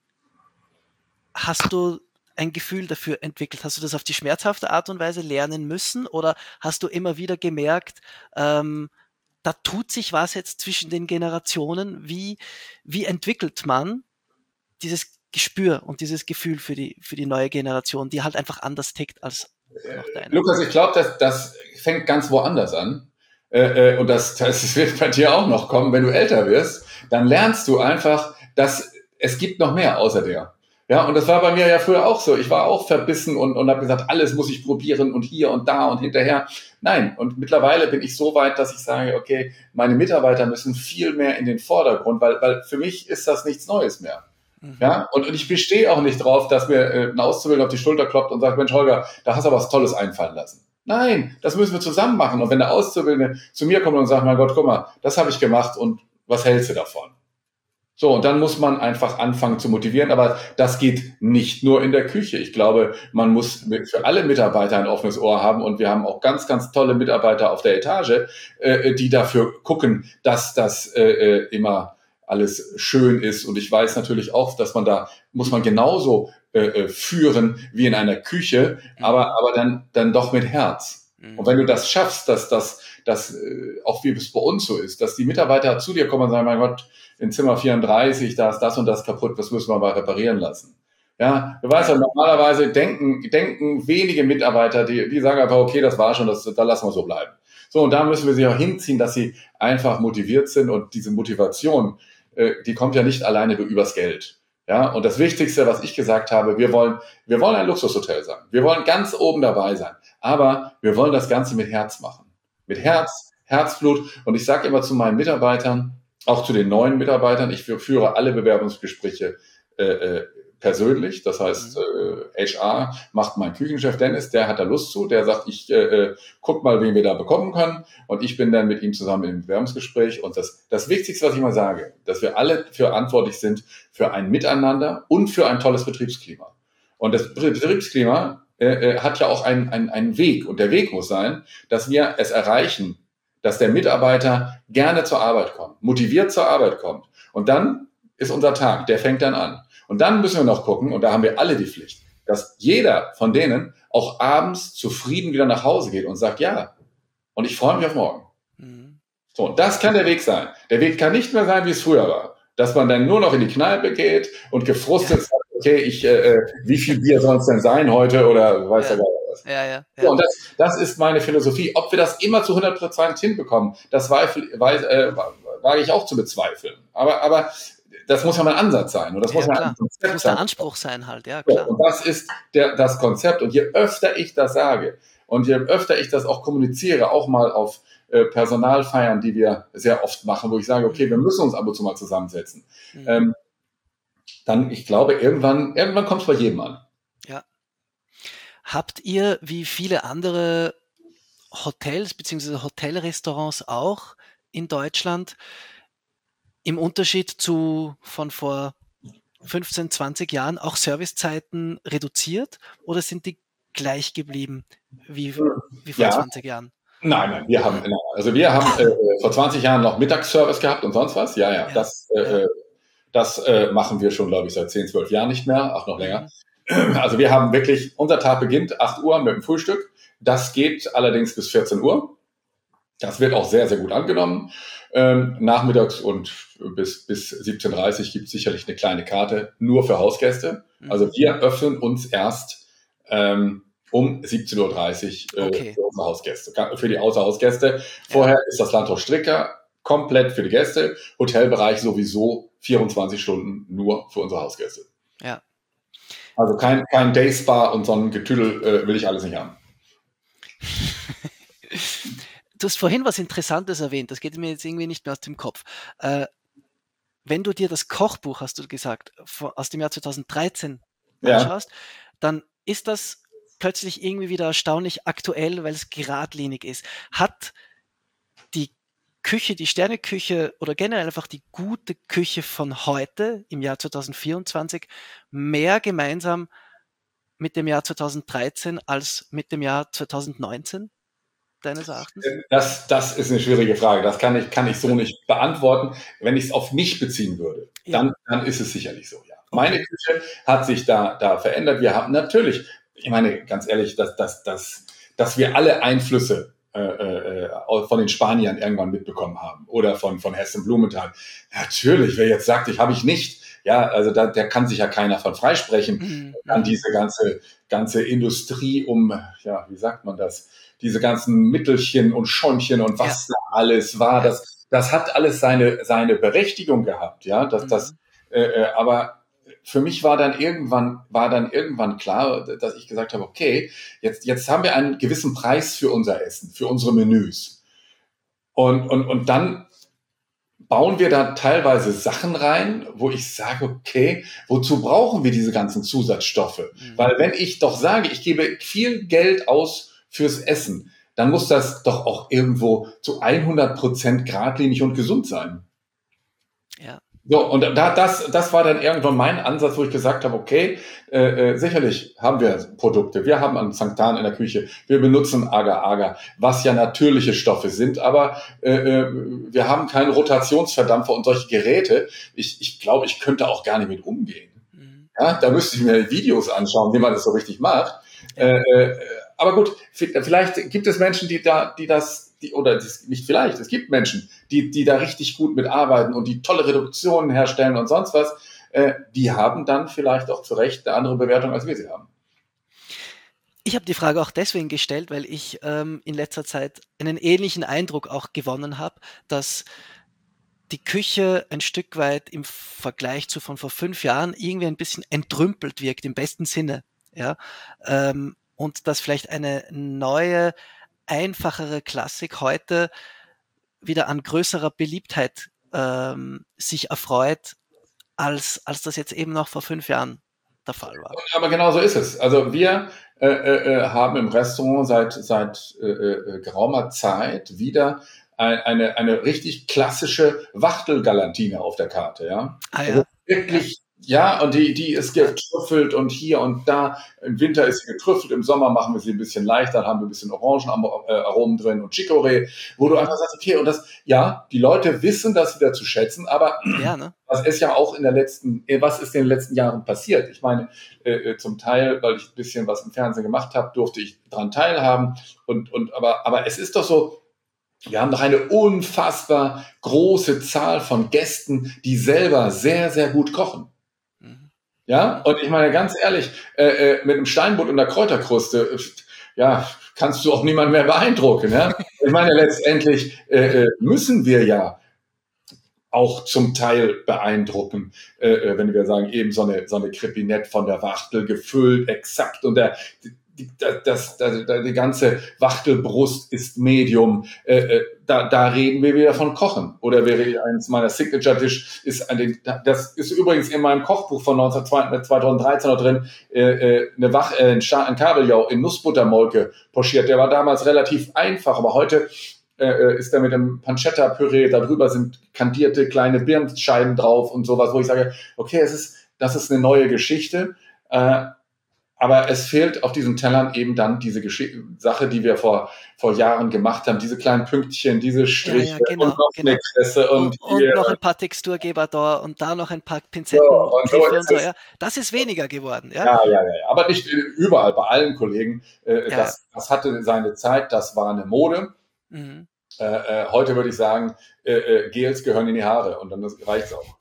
hast du ein Gefühl dafür entwickelt? Hast du das auf die schmerzhafte Art und Weise lernen müssen oder hast du immer wieder gemerkt, ähm, da tut sich was jetzt zwischen den Generationen? Wie, wie entwickelt man dieses Gespür und dieses Gefühl für die, für die neue Generation, die halt einfach anders tickt als noch deine? Lukas, ich glaube, das, das fängt ganz woanders an. Äh, und das, das wird bei dir auch noch kommen. Wenn du älter wirst, dann lernst du einfach, dass es gibt noch mehr außer dir. Ja, und das war bei mir ja früher auch so. Ich war auch verbissen und, und habe gesagt, alles muss ich probieren und hier und da und hinterher. Nein, und mittlerweile bin ich so weit, dass ich sage, okay, meine Mitarbeiter müssen viel mehr in den Vordergrund, weil, weil für mich ist das nichts Neues mehr. Ja, und, und ich bestehe auch nicht drauf, dass mir äh, ein Auszubildender auf die Schulter klopft und sagt, Mensch, Holger, da hast du aber was Tolles einfallen lassen. Nein, das müssen wir zusammen machen. Und wenn der Auszubildende zu mir kommt und sagt, mein Gott, guck mal, das habe ich gemacht und was hältst du davon? So, und dann muss man einfach anfangen zu motivieren. Aber das geht nicht nur in der Küche. Ich glaube, man muss für alle Mitarbeiter ein offenes Ohr haben. Und wir haben auch ganz, ganz tolle Mitarbeiter auf der Etage, äh, die dafür gucken, dass das äh, immer alles schön ist. Und ich weiß natürlich auch, dass man da, muss man genauso äh, führen wie in einer Küche, aber, aber dann, dann doch mit Herz. Mhm. Und wenn du das schaffst, dass das, dass, äh, auch wie es bei uns so ist, dass die Mitarbeiter zu dir kommen und sagen, mein Gott, in Zimmer vierunddreißig, da ist das und das kaputt, das müssen wir mal reparieren lassen. Ja, du weißt ja, normalerweise denken, denken wenige Mitarbeiter, die, die sagen einfach, okay, das war schon, das, da lassen wir so bleiben. So, und da müssen wir sie auch hinziehen, dass sie einfach motiviert sind und diese Motivation, die kommt ja nicht alleine übers Geld. Ja, und das Wichtigste, was ich gesagt habe, wir wollen, wir wollen ein Luxushotel sein. Wir wollen ganz oben dabei sein. Aber wir wollen das Ganze mit Herz machen. Mit Herz, Herzblut. Und ich sage immer zu meinen Mitarbeitern, auch zu den neuen Mitarbeitern, ich führe alle Bewerbungsgespräche äh, äh, persönlich. Das heißt, äh, H R macht mein Küchenchef Dennis, der hat da Lust zu, der sagt, ich äh, äh, guck mal, wen wir da bekommen können. Und ich bin dann mit ihm zusammen im Bewerbungsgespräch. Und das, das Wichtigste, was ich mal sage, dass wir alle verantwortlich sind für ein Miteinander und für ein tolles Betriebsklima. Und das Betriebsklima äh, hat ja auch einen, einen, einen Weg. Und der Weg muss sein, dass wir es erreichen, dass der Mitarbeiter gerne zur Arbeit kommt, motiviert zur Arbeit kommt. Und dann ist unser Tag, der fängt dann an. Und dann müssen wir noch gucken, und da haben wir alle die Pflicht, dass jeder von denen auch abends zufrieden wieder nach Hause geht und sagt, ja, und ich freue mich auf morgen. Mhm. So, und das kann der Weg sein. Der Weg kann nicht mehr sein, wie es früher war. Dass man dann nur noch in die Kneipe geht und gefrustet sagt, okay, ich, äh, wie viel Bier soll es denn sein heute oder weiß ja gar sowas. Ja, ja, ja. So, und das, das ist meine Philosophie. Ob wir das immer zu hundert Prozent hinbekommen, das zweifel, weiß, äh, wage ich auch zu bezweifeln. Aber, aber das muss ja mein Ansatz sein. Und das Ja, muss ja klar. ein Konzept Das muss der sein. Anspruch sein halt, ja, So, klar. und das ist der, das Konzept. Und je öfter ich das sage und je öfter ich das auch kommuniziere, auch mal auf äh, Personalfeiern, die wir sehr oft machen, wo ich sage, okay, wir müssen uns ab und zu mal zusammensetzen, Mhm. ähm, dann, ich glaube, irgendwann, irgendwann kommt es bei jedem an. Ja. Habt ihr, wie viele andere Hotels bzw. Hotelrestaurants auch in Deutschland, im Unterschied zu von vor fünfzehn, zwanzig Jahren auch Servicezeiten reduziert oder sind die gleich geblieben wie, wie vor Ja. zwanzig Jahren? Nein, nein, wir haben, also wir haben äh, vor zwanzig Jahren noch Mittagsservice gehabt und sonst was. Ja, ja, Ja, das, äh, ja. das äh, machen wir schon, glaube ich, seit zehn, zwölf Jahren nicht mehr, auch noch länger. Mhm. Also wir haben wirklich, unser Tag beginnt acht Uhr mit dem Frühstück. Das geht allerdings bis vierzehn Uhr. Das wird auch sehr, sehr gut angenommen. Ähm, nachmittags und bis, bis siebzehn Uhr dreißig gibt es sicherlich eine kleine Karte, nur für Hausgäste. Mhm. Also wir öffnen uns erst ähm, um siebzehn Uhr dreißig äh, Okay. für unsere Hausgäste, für die Außerhausgäste. Vorher ist das Landhaus Stricker komplett für die Gäste, Hotelbereich sowieso vierundzwanzig Stunden nur für unsere Hausgäste. Ja. Also kein, kein Dayspa und so ein Getüdel äh, will ich alles nicht haben. Du hast vorhin was Interessantes erwähnt, das geht mir jetzt irgendwie nicht mehr aus dem Kopf. Äh, wenn du dir das Kochbuch, hast du gesagt, von- aus dem Jahr zweitausenddreizehn Ja. anschaust, dann ist das plötzlich irgendwie wieder erstaunlich aktuell, weil es geradlinig ist. Hat die Küche, die Sterneküche oder generell einfach die gute Küche von heute im Jahr zweitausendvierundzwanzig mehr gemeinsam mit dem Jahr zweitausenddreizehn als mit dem Jahr zweitausendneunzehn, deines Erachtens? Das, das ist eine schwierige Frage. Das kann ich, kann ich so nicht beantworten. Wenn ich es auf mich beziehen würde, Ja. dann, dann ist es sicherlich so, ja. Meine Küche hat sich da, da verändert. Wir haben natürlich, ich meine, ganz ehrlich, dass, dass, dass, dass wir alle Einflüsse äh, äh, von den Spaniern irgendwann mitbekommen haben oder von, von Hessen Blumenthal. Natürlich, wer jetzt sagt, ich habe ich nicht, ja, also da, der kann sich ja keiner von freisprechen. Mhm. Dann diese ganze, ganze Industrie um, ja, wie sagt man das? Diese ganzen Mittelchen und Schäumchen und was da alles war, das, das hat alles seine, seine Berechtigung gehabt, ja, das, das, äh, äh, aber für mich war dann irgendwann, war dann irgendwann klar, dass ich gesagt habe, okay, jetzt, jetzt haben wir einen gewissen Preis für unser Essen, für unsere Menüs. Und, und, und dann bauen wir da teilweise Sachen rein, wo ich sage, okay, wozu brauchen wir diese ganzen Zusatzstoffe? Mhm. Weil wenn ich doch sage, ich gebe viel Geld aus fürs Essen, dann muss das doch auch irgendwo zu hundert Prozent geradlinig und gesund sein. Ja. So, und da, das, das war dann irgendwann mein Ansatz, wo ich gesagt habe, okay, äh, äh, sicherlich haben wir Produkte. Wir haben einen Sanctan in der Küche. Wir benutzen Agar-Agar, was ja natürliche Stoffe sind, aber äh, äh, wir haben keinen Rotationsverdampfer und solche Geräte. Ich, ich glaube, ich könnte auch gar nicht mit umgehen. Mhm. Ja, da müsste ich mir Videos anschauen, wie man das so richtig macht. Äh, äh, aber gut, vielleicht gibt es Menschen, die da, die das, die, oder das, nicht vielleicht, es gibt Menschen, die, die da richtig gut mitarbeiten und die tolle Reduktionen herstellen und sonst was. Äh, die haben dann vielleicht auch zu Recht eine andere Bewertung, als wir sie haben. Ich habe die Frage auch deswegen gestellt, weil ich ähm, in letzter Zeit einen ähnlichen Eindruck auch gewonnen habe, dass die Küche ein Stück weit im Vergleich zu von vor fünf Jahren irgendwie ein bisschen entrümpelt wirkt, im besten Sinne. Ja, ähm, und dass vielleicht eine neue, einfachere Klassik heute wieder an größerer Beliebtheit ähm, sich erfreut, als, als das jetzt eben noch vor fünf Jahren der Fall war. Aber genau so ist es. Also wir äh, äh, haben im Restaurant seit, seit äh, äh, geraumer Zeit wieder ein, eine, eine richtig klassische Wachtelgalantine auf der Karte. Ja? Ah ja. Also wirklich, ja, und die, die ist getrüffelt und hier und da. Im Winter ist sie getrüffelt, im Sommer machen wir sie ein bisschen leichter, dann haben wir ein bisschen Orangenaromen drin und Chicorée, wo du einfach sagst, okay, und das, ja, die Leute wissen das wieder zu schätzen, aber Ja, ne? was ist ja auch in der letzten, was ist in den letzten Jahren passiert? Ich meine, äh, zum Teil, weil ich ein bisschen was im Fernsehen gemacht habe, durfte ich daran teilhaben und, und, aber, aber es ist doch so, wir haben doch eine unfassbar große Zahl von Gästen, die selber sehr, sehr gut kochen. Ja, und ich meine ganz ehrlich, äh, äh, mit einem Steinbutt und einer Kräuterkruste, ja, kannst du auch niemanden mehr beeindrucken. Ja? Ich meine, letztendlich äh, müssen wir ja auch zum Teil beeindrucken, äh, wenn wir sagen, eben so eine, so eine Krepinette von der Wachtel gefüllt, exakt, und der, die, das, das, das, die ganze Wachtelbrust ist Medium, äh, da, da reden wir wieder von Kochen. Oder wäre eines meiner Signature-Dish, ist an den, das ist übrigens in meinem Kochbuch von zweitausenddreizehn noch drin, äh, eine Wach, äh, ein, ein Kabeljau in Nussbuttermolke pochiert. Der war damals relativ einfach, aber heute äh, ist er mit dem Pancetta-Püree, darüber sind kandierte kleine Birnenscheiben drauf und sowas, wo ich sage, okay, es ist, das ist eine neue Geschichte, äh, aber es fehlt auf diesen Tellern eben dann diese Gesch- Sache, die wir vor, vor Jahren gemacht haben, diese kleinen Pünktchen, diese Striche, ja, ja, genau, und noch genau. eine Kresse und, und, und hier. noch ein paar Texturgeber da und da noch ein paar Pinzetten, Ja, und so Griffe ist und so. es. Ja. Das ist weniger geworden. Ja, Ja, ja, ja, ja. Aber nicht überall, bei allen Kollegen. Äh, Ja. das, das hatte seine Zeit, das war eine Mode. Mhm. Äh, äh, heute würde ich sagen, äh, äh, Gels gehören in die Haare und dann reicht's auch.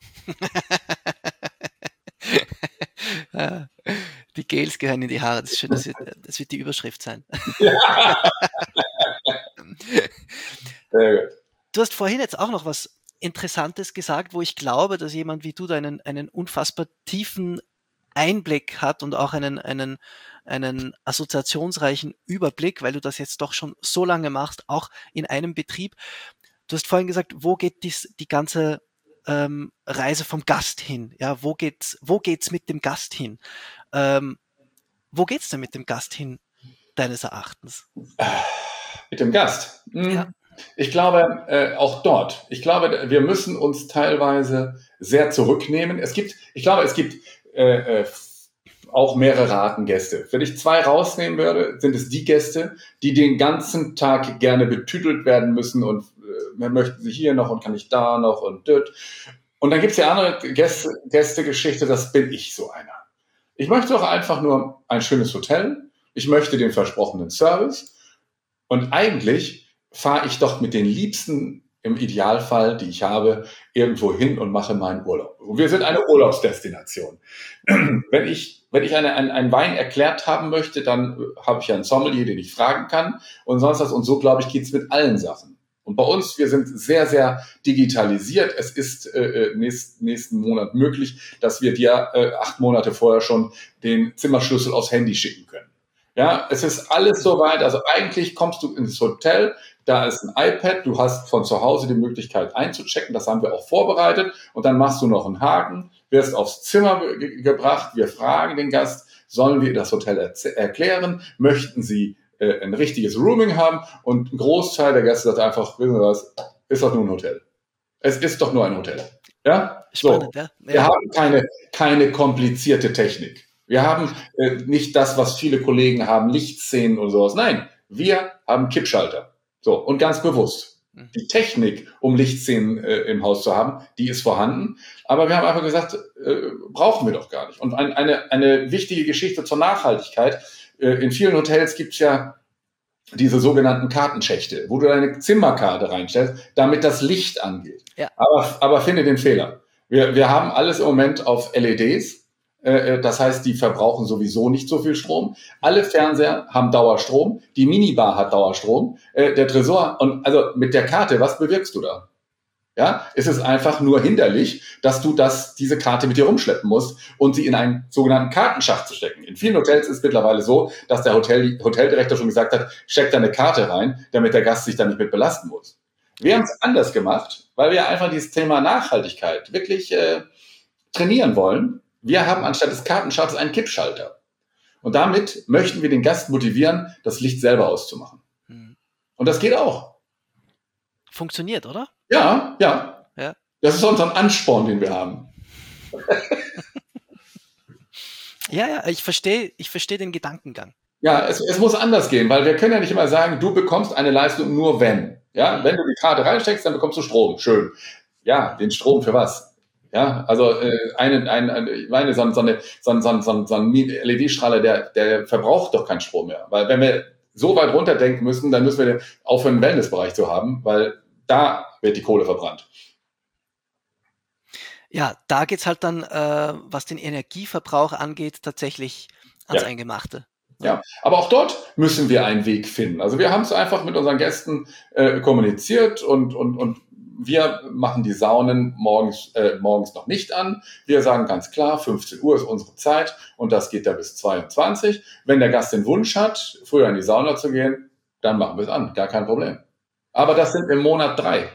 Ja. Die Gels gehören in die Haare. Das ist schön, das wird, das wird die Überschrift sein. Ja. Sehr gut. Du hast vorhin jetzt auch noch was Interessantes gesagt, wo ich glaube, dass jemand wie du da einen, einen unfassbar tiefen Einblick hat und auch einen, einen, einen assoziationsreichen Überblick, weil du das jetzt doch schon so lange machst, auch in einem Betrieb. Du hast vorhin gesagt, wo geht dies, die ganze ähm, Reise vom Gast hin? Ja, wo geht's, wo geht's mit dem Gast hin? Ähm, wo geht's denn mit dem Gast hin, deines Erachtens? Mit dem Gast. Hm. Ja. Ich glaube, äh, auch dort. Ich glaube, wir müssen uns teilweise sehr zurücknehmen. Es gibt, ich glaube, es gibt äh, äh, auch mehrere Arten Gäste. Wenn ich zwei rausnehmen würde, sind es die Gäste, die den ganzen Tag gerne betütelt werden müssen und äh, möchten sie hier noch und kann ich da noch und dort. Und dann gibt es die andere Gäste, Gästegeschichte, das bin ich so einer. Ich möchte doch einfach nur ein schönes Hotel. Ich möchte den versprochenen Service. Und eigentlich fahre ich doch mit den Liebsten im Idealfall, die ich habe, irgendwo hin und mache meinen Urlaub. Und wir sind eine Urlaubsdestination. Wenn ich, wenn ich eine, einen, einen Wein erklärt haben möchte, dann habe ich einen Sommelier, den ich fragen kann und sonst was. Und so, glaube ich, geht's mit allen Sachen. Und bei uns, wir sind sehr, sehr digitalisiert. Es ist äh, nächst, nächsten Monat möglich, dass wir dir äh, acht Monate vorher schon den Zimmerschlüssel aufs Handy schicken können. Ja, es ist alles soweit. Also eigentlich kommst du ins Hotel, da ist ein iPad, du hast von zu Hause die Möglichkeit einzuchecken, das haben wir auch vorbereitet. Und dann machst du noch einen Haken, wirst aufs Zimmer ge- gebracht. Wir fragen den Gast, sollen wir das Hotel erz- erklären? Möchten Sie äh, ein richtiges Rooming haben? Und ein Großteil der Gäste sagt einfach, wissen Sie was, ist doch nur ein Hotel. Es ist doch nur ein Hotel. Ja? Spannend, so. ja. Wir Ja. haben keine, keine komplizierte Technik. Wir haben äh, nicht das, was viele Kollegen haben, Lichtszenen oder sowas. Nein, wir haben Kippschalter. So, und ganz bewusst. Die Technik, um Lichtszenen äh, im Haus zu haben, die ist vorhanden. Aber wir haben einfach gesagt, äh, brauchen wir doch gar nicht. Und ein, eine, eine wichtige Geschichte zur Nachhaltigkeit. Äh, in vielen Hotels gibt es ja diese sogenannten Kartenschächte, wo du deine Zimmerkarte reinstellst, damit das Licht angeht. Ja. Aber, aber finde den Fehler. Wir, wir haben alles im Moment auf L E Ds. Das heißt, die verbrauchen sowieso nicht so viel Strom. Alle Fernseher haben Dauerstrom. Die Minibar hat Dauerstrom. Der Tresor, und also mit der Karte, was bewirkst du da? Ja, es ist einfach nur hinderlich, dass du das, diese Karte mit dir rumschleppen musst und sie in einen sogenannten Kartenschacht zu stecken. In vielen Hotels ist es mittlerweile so, dass der Hotel, Hoteldirektor schon gesagt hat, steck da eine Karte rein, damit der Gast sich da nicht mit belasten muss. Wir haben es anders gemacht, weil wir einfach dieses Thema Nachhaltigkeit wirklich äh, trainieren wollen. Wir haben anstatt des Kartenschalters einen Kippschalter. Und damit möchten wir den Gast motivieren, das Licht selber auszumachen. Hm. Und das geht auch. Funktioniert, oder? Ja, ja. Ja. Das ist unser Ansporn, den wir haben. Ja, ja, ich verstehe, ich verstehe den Gedankengang. Ja, es, es muss anders gehen, weil wir können ja nicht immer sagen, du bekommst eine Leistung nur wenn. Ja, wenn du die Karte reinsteckst, dann bekommst du Strom. Schön. Ja, den Strom für was? Ja, also äh, eine, eine, eine, ich meine, so, so, eine, so, so, so, so ein L E D-Strahler, der, der verbraucht doch keinen Strom mehr. Weil wenn wir so weit runterdenken müssen, dann müssen wir aufhören, einen Wellnessbereich zu haben, weil da wird die Kohle verbrannt. Ja, da geht's halt dann, äh, was den Energieverbrauch angeht, tatsächlich ans Ja. Eingemachte. Ja, aber auch dort müssen wir einen Weg finden. Also wir haben es einfach mit unseren Gästen äh, kommuniziert und, und, und wir machen die Saunen morgens, äh, morgens noch nicht an. Wir sagen ganz klar, fünfzehn Uhr ist unsere Zeit und das geht ja bis zweiundzwanzig. Wenn der Gast den Wunsch hat, früher in die Sauna zu gehen, dann machen wir es an, gar kein Problem. Aber das sind im Monat drei.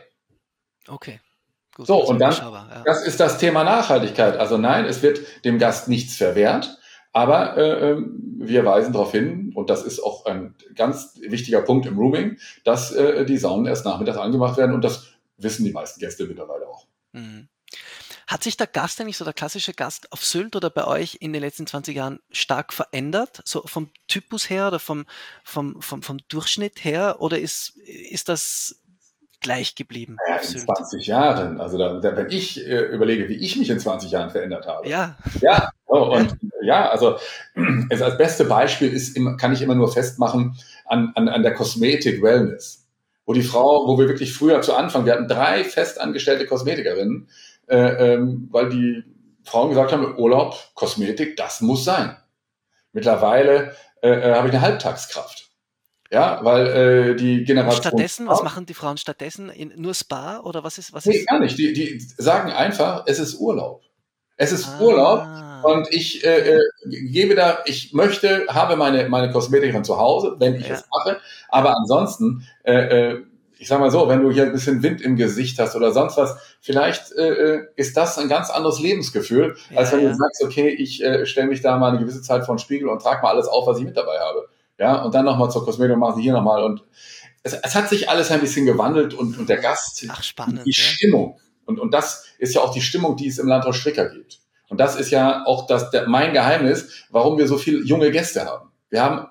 Okay. Gut, so, und dann, ja. Das ist das Thema Nachhaltigkeit. Also nein, es wird dem Gast nichts verwehrt, aber äh, wir weisen darauf hin, und das ist auch ein ganz wichtiger Punkt im Rooming, dass äh, die Saunen erst nachmittags angemacht werden, und das wissen die meisten Gäste mittlerweile auch. Mhm. Hat sich der Gast eigentlich, so der klassische Gast auf Sylt oder bei euch in den letzten zwanzig Jahren stark verändert? So vom Typus her oder vom, vom, vom, vom Durchschnitt her? Oder ist, ist das gleich geblieben? Ja, in zwanzig Jahren. Also da, da, wenn ich äh, überlege, wie ich mich in zwanzig Jahren verändert habe. Ja. Ja, oh, und ja, also es als beste Beispiel ist, kann ich immer nur festmachen an, an, an der Kosmetik Wellness. Wo die Frau, wo wir wirklich früher zu Anfang, wir hatten drei festangestellte Kosmetikerinnen, Äh, ähm, weil die Frauen gesagt haben, Urlaub, Kosmetik, das muss sein. Mittlerweile äh, habe ich eine Halbtagskraft. Ja, weil äh, die Generation... Und stattdessen, was machen die Frauen stattdessen? In, nur Spa oder was ist... Was nee, ist? gar nicht. Die, die sagen einfach, es ist Urlaub. Es ist ah. Urlaub und ich äh, äh, gebe da, ich möchte, habe meine, meine Kosmetikerin zu Hause, wenn ich ja. es mache, aber ansonsten... Äh, äh, Ich sag mal so, wenn du hier ein bisschen Wind im Gesicht hast oder sonst was, vielleicht äh, ist das ein ganz anderes Lebensgefühl, ja, als wenn ja. du sagst, okay, ich äh, stelle mich da mal eine gewisse Zeit vor den Spiegel und trage mal alles auf, was ich mit dabei habe. Ja, und dann nochmal zur Kosmetik und mache hier nochmal. Und es, es hat sich alles ein bisschen gewandelt und, und der Gast, Ach, spannend, die ja. Stimmung. Und, und das ist ja auch die Stimmung, die es im Landhaus Stricker gibt. Und das ist ja auch das, der, mein Geheimnis, warum wir so viele junge Gäste haben. Wir haben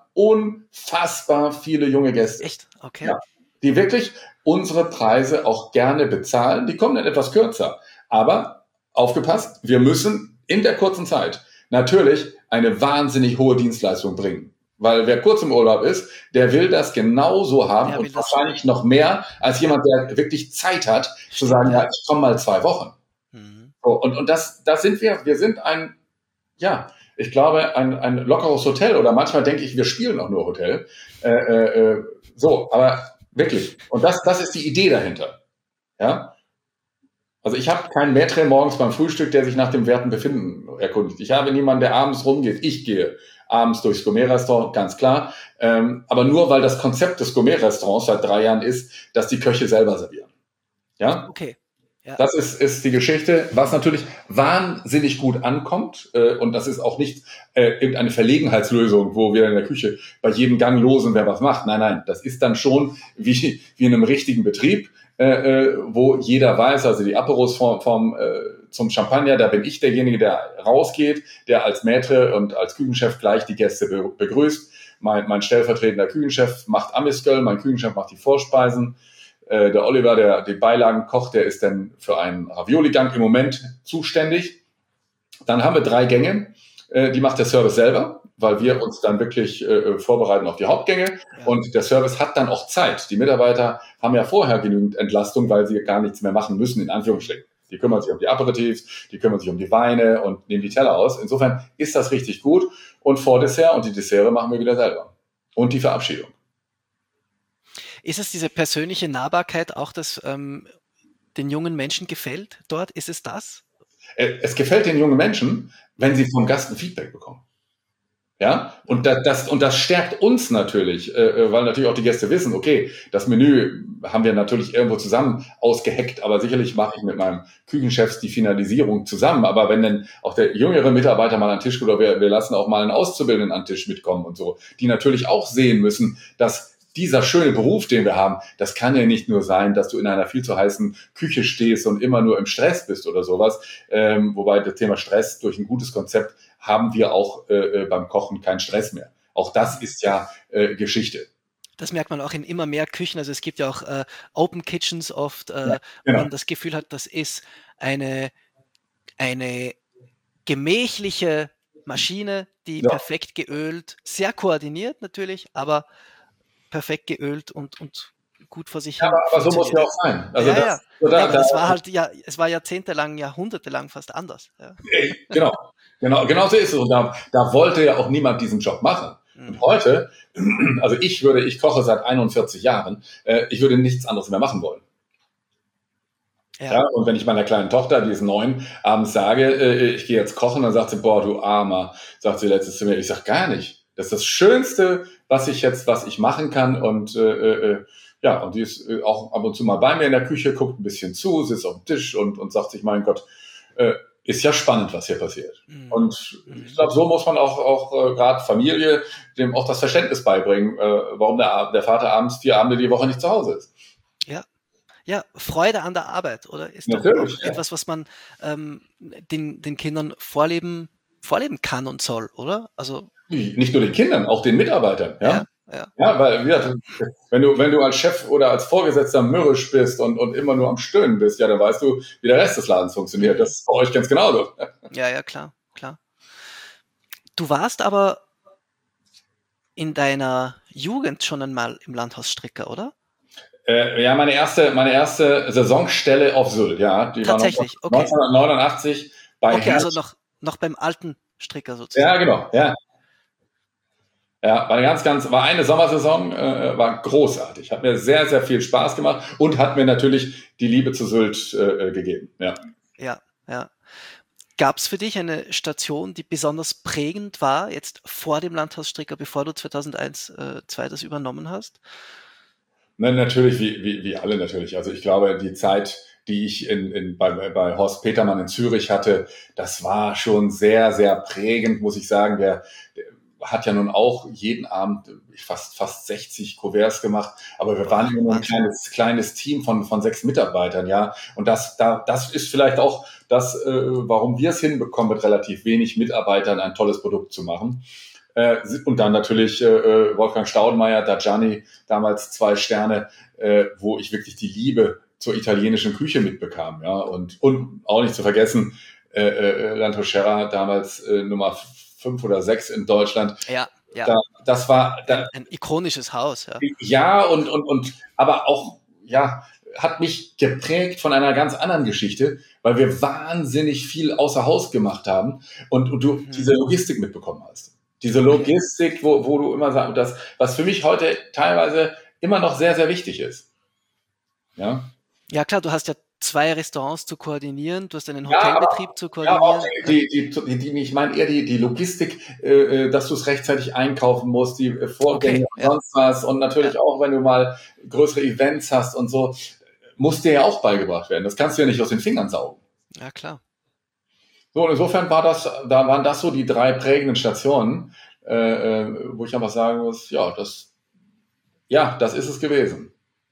unfassbar viele junge Gäste. Echt? Okay. Ja, die wirklich unsere Preise auch gerne bezahlen. Die kommen dann etwas kürzer. Aber aufgepasst, wir müssen in der kurzen Zeit natürlich eine wahnsinnig hohe Dienstleistung bringen. Weil wer kurz im Urlaub ist, der will das genauso haben und wahrscheinlich noch mehr als jemand, der wirklich Zeit hat, zu sagen, ja, ich komme mal zwei Wochen. Mhm. So, und und das, das sind wir. Wir sind ein, ja, ich glaube, ein, ein lockeres Hotel. Oder manchmal denke ich, wir spielen auch nur Hotel. Äh, äh, so, aber wirklich. Und das, das ist die Idee dahinter. Ja? Also ich habe keinen Maitre morgens beim Frühstück, der sich nach dem werten Befinden erkundigt. Ich habe niemanden, der abends rumgeht. Ich gehe abends durchs Gourmet-Restaurant, ganz klar. Ähm, aber nur, weil das Konzept des Gourmet-Restaurants seit drei Jahren ist, dass die Köche selber servieren. Ja? Okay. Ja. Das ist, ist die Geschichte, was natürlich wahnsinnig gut ankommt. Äh, und das ist auch nicht äh, irgendeine Verlegenheitslösung, wo wir in der Küche bei jedem Gang losen, wer was macht. Nein, nein, das ist dann schon wie, wie in einem richtigen Betrieb, äh, wo jeder weiß, also die Aperos vom, vom, äh, zum Champagner, da bin ich derjenige, der rausgeht, der als Maître und als Küchenchef gleich die Gäste be- begrüßt. Mein, mein stellvertretender Küchenchef macht Amisköl, mein Küchenchef macht die Vorspeisen. Der Oliver, der die Beilagen kocht, der ist dann für einen Ravioli-Gang im Moment zuständig. Dann haben wir drei Gänge, die macht der Service selber, weil wir uns dann wirklich äh, vorbereiten auf die Hauptgänge. Ja. Und der Service hat dann auch Zeit. Die Mitarbeiter haben ja vorher genügend Entlastung, weil sie gar nichts mehr machen müssen, in Anführungsstrichen. Die kümmern sich um die Aperitifs, die kümmern sich um die Weine und nehmen die Teller aus. Insofern ist das richtig gut. Und Vordessert und die Desserts machen wir wieder selber. Und die Verabschiedung. Ist es diese persönliche Nahbarkeit auch, das ähm, den jungen Menschen gefällt dort? Ist es das? Es gefällt den jungen Menschen, wenn sie vom Gast ein Feedback bekommen. Ja, und das, das, und das stärkt uns natürlich, äh, weil natürlich auch die Gäste wissen, okay, das Menü haben wir natürlich irgendwo zusammen ausgeheckt, aber sicherlich mache ich mit meinem Küchenchef die Finalisierung zusammen. Aber wenn dann auch der jüngere Mitarbeiter mal an den Tisch kommt, oder wir, wir lassen auch mal einen Auszubildenden an den Tisch mitkommen und so, die natürlich auch sehen müssen, dass dieser schöne Beruf, den wir haben, das kann ja nicht nur sein, dass du in einer viel zu heißen Küche stehst und immer nur im Stress bist oder sowas. Ähm, wobei das Thema Stress durch ein gutes Konzept haben wir auch äh, beim Kochen keinen Stress mehr. Auch das ist ja äh, Geschichte. Das merkt man auch in immer mehr Küchen. Also es gibt ja auch äh, Open Kitchens oft, äh, ja, genau. wo man das Gefühl hat, das ist eine, eine gemächliche Maschine, die ja. perfekt geölt, sehr koordiniert natürlich, aber perfekt geölt und, und gut vor sich ja, hin. Aber, aber so muss ja auch sein. Also ja, das, ja. Oder, ja, aber da, das war halt ja, es war jahrzehntelang, jahrhundertelang fast anders. Ja. Genau, genau, genau so ist es. Und da, da wollte ja auch niemand diesen Job machen. Mhm. Und heute, also ich würde, ich koche seit einundvierzig Jahren, äh, ich würde nichts anderes mehr machen wollen. Ja. Ja, und wenn ich meiner kleinen Tochter, die ist neun, abends sage, äh, ich gehe jetzt kochen, dann sagt sie, boah, du Armer, sagt sie letztes zu mir. Ich sag gar nicht. Das ist das Schönste, was ich jetzt, was ich machen kann. Und äh, äh, ja, und die ist äh, auch ab und zu mal bei mir in der Küche, guckt ein bisschen zu, sitzt auf dem Tisch und, und sagt sich, mein Gott, äh, ist ja spannend, was hier passiert. Mhm. Und ich glaube, so muss man auch, auch äh, gerade Familie dem auch das Verständnis beibringen, äh, warum der, der Vater abends vier Abende die Woche nicht zu Hause ist. Ja. Ja, Freude an der Arbeit, oder? Ist doch Natürlich, auch etwas, was man ähm, den, den Kindern vorleben, vorleben kann und soll, oder? Also nicht nur den Kindern, auch den Mitarbeitern, ja. Ja, ja. Ja, weil ja, wenn du wenn du als Chef oder als Vorgesetzter mürrisch bist und und immer nur am Stöhnen bist, ja, dann weißt du, wie der Rest des Ladens funktioniert. Das ist bei euch ganz genauso. Ja, ja, klar, klar. Du warst aber in deiner Jugend schon einmal im Landhaus Stricker, oder? Äh, ja, meine erste, meine erste Saisonstelle auf Sylt, ja. Die Tatsächlich, war okay. neunzehnhundertneunundachtzig bei Okay, Herz. also noch, noch beim alten Stricker sozusagen. Ja, genau, ja. Ja, war eine ganz, ganz, war eine Sommersaison, äh, war großartig. Hat mir sehr, sehr viel Spaß gemacht und hat mir natürlich die Liebe zu Sylt äh, gegeben, ja. Ja, ja. Gab es für dich eine Station, die besonders prägend war, jetzt vor dem Landhaus Stricker, bevor du zweitausendeins, äh, zwei das übernommen hast? Na, natürlich, wie, wie, wie alle natürlich. Also ich glaube, die Zeit, die ich in, in, bei, bei Horst Petermann in Zürich hatte, das war schon sehr, sehr prägend, muss ich sagen. Der, der hat ja nun auch jeden Abend fast, fast sechzig Kuverts gemacht, aber wir waren immer nur ein kleines, kleines Team von, von sechs Mitarbeitern, ja. Und das, da, das ist vielleicht auch das, äh, warum wir es hinbekommen, mit relativ wenig Mitarbeitern ein tolles Produkt zu machen. Äh, und dann natürlich äh, Wolfgang Staudenmeier, Dajani, damals zwei Sterne, äh, wo ich wirklich die Liebe zur italienischen Küche mitbekam. Ja? Und, und auch nicht zu vergessen, äh, äh, Landhaus Scherra, damals äh, Nummer fünf oder sechs in Deutschland. Ja, ja. Da, das war da, ein, ein ikonisches Haus. Ja, ja und, und, und aber auch, ja, hat mich geprägt von einer ganz anderen Geschichte, weil wir wahnsinnig viel außer Haus gemacht haben und, und du mhm. diese Logistik mitbekommen hast. Diese Logistik, wo, wo du immer sagst, das, was für mich heute teilweise immer noch sehr, sehr wichtig ist. Ja, ja klar, du hast ja zwei Restaurants zu koordinieren, du hast einen Hotelbetrieb ja, zu koordinieren. Ja, auch die, die, die, die, ich meine eher die, die Logistik, äh, dass du es rechtzeitig einkaufen musst, die Vorgänge okay, und ja. sonst was. Und natürlich ja. auch, wenn du mal größere Events hast und so, muss dir ja auch beigebracht werden. Das kannst du ja nicht aus den Fingern saugen. Ja, klar. So, und insofern war das, da waren das so die drei prägenden Stationen, äh, wo ich einfach sagen muss, ja, das, ja, das ist es gewesen.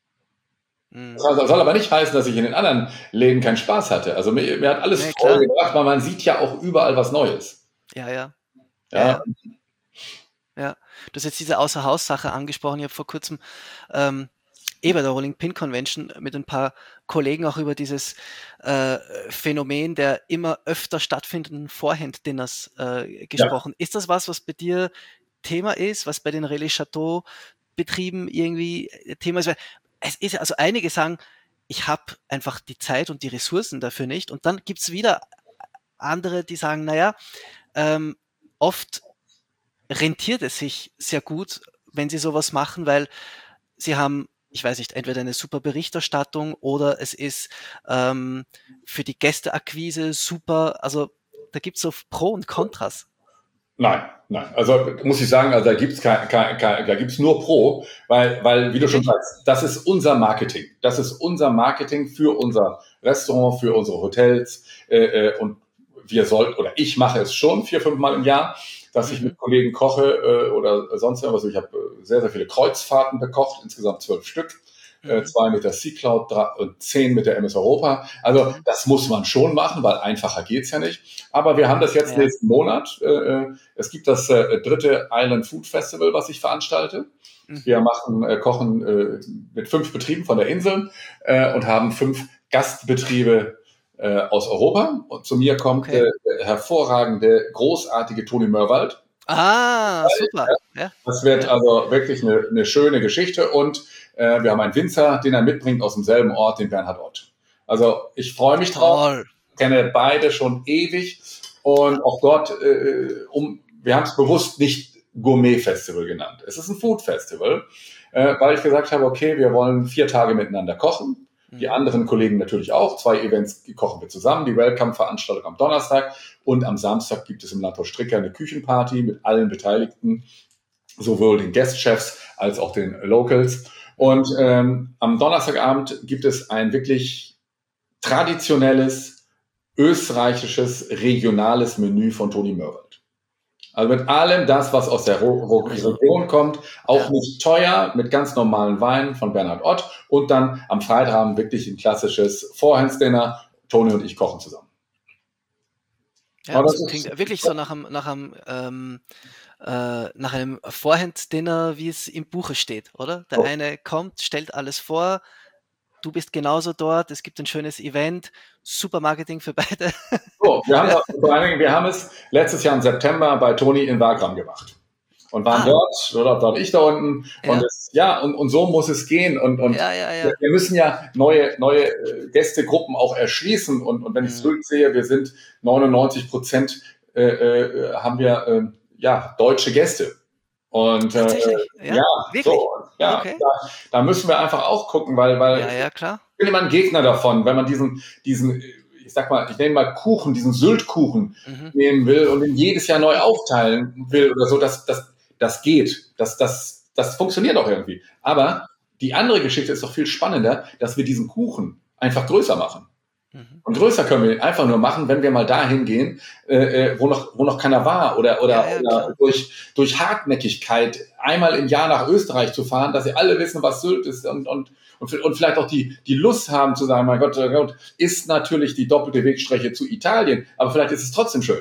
Mhm. Das soll aber nicht heißen, dass ich in den anderen Läden keinen Spaß hatte. Also mir, mir hat alles nee, Freude gemacht, weil man sieht ja auch überall was Neues. Ja, ja. Ja. Ja, ja. Du hast jetzt diese Außerhaus-Sache angesprochen. Ich habe vor kurzem ähm, eh bei der Rolling Pin Convention mit ein paar Kollegen auch über dieses äh, Phänomen der immer öfter stattfindenden Forehand-Dinners äh, gesprochen. Ja. Ist das was, was bei dir Thema ist, was bei den Relais Chateau Betrieben irgendwie Thema ist? Weil es ist ja, also einige sagen, ich habe einfach die Zeit und die Ressourcen dafür nicht. Und dann gibt's wieder andere, die sagen, naja, ähm, oft rentiert es sich sehr gut, wenn sie sowas machen, weil sie haben, ich weiß nicht, entweder eine super Berichterstattung oder es ist ähm, für die Gästeakquise super. Also da gibt's so Pro und Kontras. Nein, nein. Also muss ich sagen, also da gibt's kein, kein, kein, da gibt's nur Pro, weil, weil, wie du schon sagst, das ist unser Marketing. Das ist unser Marketing für unser Restaurant, für unsere Hotels. Äh, und wir sollten, oder ich mache es schon vier, fünf Mal im Jahr, dass ich mit Kollegen koche äh, oder sonst irgendwas. Also ich habe sehr, sehr viele Kreuzfahrten bekocht, insgesamt zwölf Stück. Äh, zwei mit der Sea-Cloud und zehn mit der M S Europa. Also das muss man schon machen, weil einfacher geht's ja nicht. Aber wir haben das jetzt ja. nächsten Monat. Äh, es gibt das äh, dritte Island Food Festival, was ich veranstalte. Mhm. Wir machen äh, kochen äh, mit fünf Betrieben von der Insel äh, und haben fünf Gastbetriebe äh, aus Europa. Und zu mir kommt okay. der, der hervorragende, großartige Toni Mörwald. Ah, weil, super. Ja, das wird ja. also wirklich eine, eine schöne Geschichte und äh, wir haben einen Winzer, den er mitbringt aus demselben Ort, den Bernhard Ott. Also ich freue mich drauf, kenne beide schon ewig und auch dort, äh, um, wir haben es bewusst nicht Gourmet-Festival genannt. Es ist ein Food-Festival, äh, weil ich gesagt habe, okay, wir wollen vier Tage miteinander kochen. Die anderen Kollegen natürlich auch. Zwei Events kochen wir zusammen. Die Welcome-Veranstaltung am Donnerstag und am Samstag gibt es im Landhaus Stricker eine Küchenparty mit allen Beteiligten, sowohl den Guestchefs als auch den Locals. Und ähm, am Donnerstagabend gibt es ein wirklich traditionelles, österreichisches, regionales Menü von Toni Mörwald. Also mit allem das, was aus der Ro- Ro- Region kommt, auch Ja. nicht teuer, mit ganz normalen Weinen von Bernhard Ott und dann am Freitagabend wirklich ein klassisches Vorhandsdinner. Toni und ich kochen zusammen. Ja, Aber das das klingt ist- wirklich so nach einem, nach einem, ähm, äh, nach einem Vorhandsdinner, wie es im Buche steht, oder? Der Oh. eine kommt, stellt alles vor, du bist genauso dort, es gibt ein schönes Event, super Marketing für beide. So, wir haben, vor allen Dingen, wir haben es letztes Jahr im September bei Toni in Wagram gemacht. Und waren Ah. dort, oder dort ich da unten. Ja. Und es, ja, und, und so muss es gehen. Und, und Ja, ja, ja. wir, wir müssen ja neue, neue äh, Gästegruppen auch erschließen. Und, und wenn ich Mhm. zurücksehe, wir sind neunundneunzig Prozent äh, äh, haben wir äh, ja, deutsche Gäste. Und äh, Tatsächlich? Ja, ja, wirklich? so, ja, Okay. da, da müssen wir einfach auch gucken, weil, weil Ja, ja, klar. ich bin immer ein Gegner davon, wenn man diesen, diesen, ich sag mal, ich nenne mal Kuchen, diesen Syltkuchen Mhm. nehmen will und ihn jedes Jahr neu aufteilen will oder so, das, das, das geht. Das, das, das funktioniert auch irgendwie. Aber die andere Geschichte ist doch viel spannender, dass wir diesen Kuchen einfach größer machen. Mhm. Und größer können wir ihn einfach nur machen, wenn wir mal dahin gehen, äh, äh, wo noch, wo noch keiner war oder, oder, Ja, ja, oder klar. durch, durch Hartnäckigkeit einmal im Jahr nach Österreich zu fahren, dass sie alle wissen, was Sylt ist und, und, und, und vielleicht auch die, die Lust haben zu sagen, mein Gott, oh Gott, ist natürlich die doppelte Wegstrecke zu Italien, aber vielleicht ist es trotzdem schön.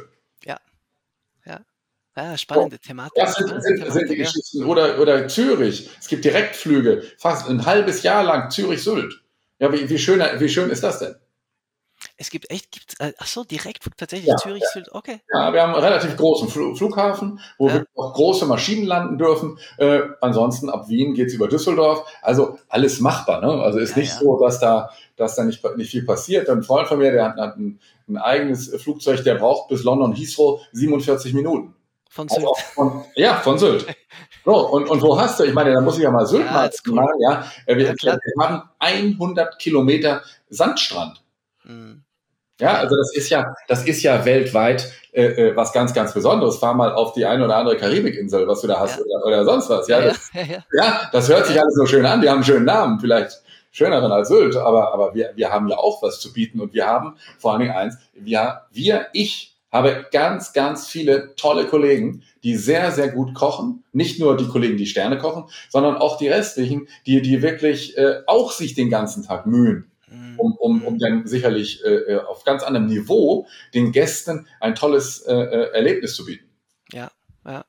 Ja, spannende Thematik. Das sind, spannende sind, sind die Thematik, ja. Geschichten. Oder, oder Zürich. Es gibt Direktflüge, fast ein halbes Jahr lang Zürich-Sylt. Ja, wie, wie, schön, wie schön ist das denn? Es gibt echt, gibt's, äh, ach so, direkt tatsächlich Ja, Zürich, Sylt, okay. Ja, wir haben einen relativ großen Fl- Flughafen, wo Ja. wirklich auch große Maschinen landen dürfen. Äh, ansonsten ab Wien geht's über Düsseldorf. Also alles machbar. Ne? Also ist Ja, nicht ja. so, dass da, dass da nicht, nicht viel passiert. Ein Freund von mir, der hat, hat ein, ein eigenes Flugzeug, der braucht bis London Heathrow siebenundvierzig Minuten. Von Also Sylt. auch von, ja, von Sylt. So, und, und wo hast du? Ich meine, da muss ich ja mal Sylt Ja, mal ist cool. machen. Ja, Äh, wir, Ja, klar. wir haben hundert Kilometer Sandstrand. Mhm. Ja, also das ist ja, das ist ja weltweit äh, äh, was ganz, ganz Besonderes. Fahr mal auf die eine oder andere Karibikinsel, was du da hast, Ja. oder, oder sonst was. Ja, Ja, ja, das, ja, ja. ja, das hört sich alles so schön an. Die haben einen schönen Namen, vielleicht schöneren als Sylt, aber, aber wir, wir haben ja auch was zu bieten und wir haben vor allen Dingen eins, wir, wir, ich habe ganz, ganz viele tolle Kollegen, die sehr, sehr gut kochen. Nicht nur die Kollegen, die Sterne kochen, sondern auch die restlichen, die, die wirklich äh, auch sich den ganzen Tag mühen, Mhm. um, um, um dann sicherlich äh, auf ganz anderem Niveau den Gästen ein tolles äh, äh, Erlebnis zu bieten. Ja, ja.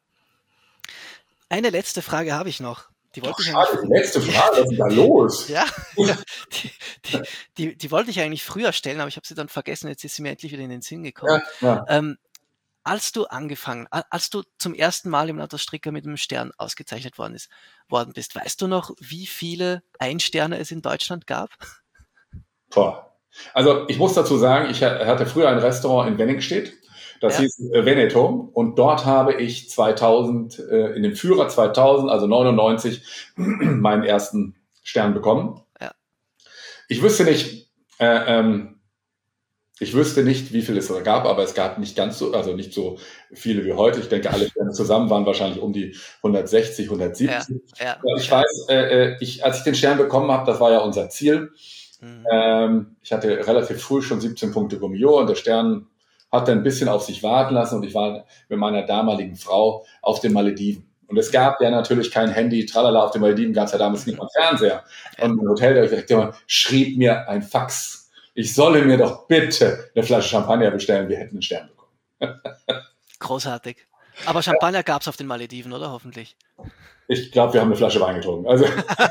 Eine letzte Frage habe ich noch. Die wollte ich Schade, eigentlich. die letzte Frage, was ist denn da los? Ja, ja die, die, die, die wollte ich eigentlich früher stellen, aber ich habe sie dann vergessen. Jetzt ist sie mir endlich wieder in den Sinn gekommen. Ja, ja. Ähm, als du angefangen, a- als du zum ersten Mal im Landhaus Stricker mit einem Stern ausgezeichnet worden, ist, worden bist, weißt du noch, wie viele Einsterne es in Deutschland gab? Boah. Also ich muss dazu sagen, ich ha- hatte früher ein Restaurant in Wenningstedt, das Ja. hieß äh, Veneto, und dort habe ich zweitausend, äh, in dem Führer zweitausend, also neunundneunzig, meinen ersten Stern bekommen. Ja. Ich wüsste nicht, äh, ähm, ich wüsste nicht, wie viel es da gab, aber es gab nicht ganz so, also nicht so viele wie heute. Ich denke, alle Sterne zusammen waren wahrscheinlich um die hundertsechzig, hundertsiebzig. Ja, Ich weiß, äh, äh, ich, als ich den Stern bekommen habe, das war ja unser Ziel. Mhm. Ähm, ich hatte relativ früh schon siebzehn Punkte Gummio und der Stern hat dann ein bisschen auf sich warten lassen und ich war mit meiner damaligen Frau auf den Malediven. Und es gab ja natürlich kein Handy, tralala, auf den Malediven gab es ja damals nicht mal Fernseher. Und ein Hoteldirektor schrieb mir ein Fax. Ich solle mir doch bitte eine Flasche Champagner bestellen, wir hätten einen Stern bekommen. Großartig. Aber Champagner gab es auf den Malediven, oder? Hoffentlich. Ich glaube, wir haben eine Flasche Wein getrunken. Also,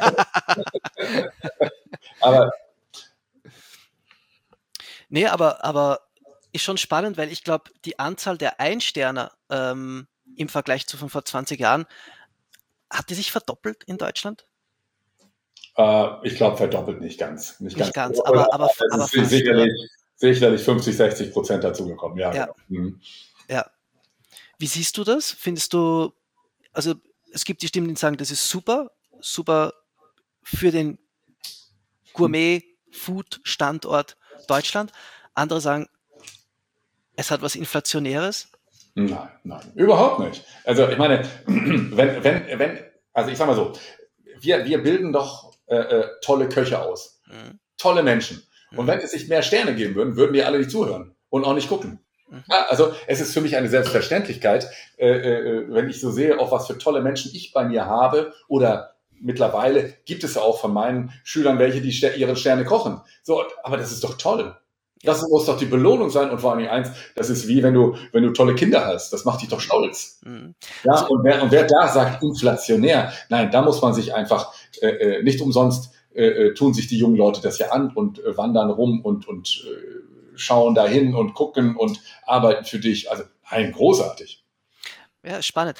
aber Nee, aber, aber ist schon spannend, weil ich glaube, die Anzahl der Einsterner ähm, im Vergleich zu von vor zwanzig Jahren, hat die sich verdoppelt in Deutschland? äh, ich glaube, verdoppelt nicht ganz. Nicht, Nicht ganz, ganz, aber, aber, es aber ist fast, sicherlich, sicherlich fünfzig, sechzig Prozent dazugekommen. Ja, Ja. genau. Mhm. ja. Wie siehst du das? Findest du, also es gibt die Stimmen, die sagen, das ist super, super für den Gourmet-Food-Standort Deutschland. Andere sagen, es hat was Inflationäres. Nein, nein, überhaupt nicht. Also ich meine, wenn, wenn, wenn, also ich sag mal so, wir, wir bilden doch äh, äh, tolle Köche aus, mhm. tolle Menschen. Und mhm. wenn es nicht mehr Sterne geben würden, würden die alle nicht zuhören und auch nicht gucken. Mhm. Ja, also es ist für mich eine Selbstverständlichkeit, äh, äh, wenn ich so sehe, auch was für tolle Menschen ich bei mir habe, oder mittlerweile gibt es ja auch von meinen Schülern welche, die Ster- ihre Sterne kochen. So, aber das ist doch toll. Das muss doch die Belohnung sein, und vor allem eins, das ist wie wenn du, wenn du tolle Kinder hast. Das macht dich doch stolz. Mhm. Ja, also, und wer, und wer da sagt inflationär, nein, da muss man sich einfach, äh, nicht umsonst äh, tun sich die jungen Leute das ja an und äh, wandern rum und, und äh, schauen dahin und gucken und arbeiten für dich. Also, nein, großartig. Ja, spannend.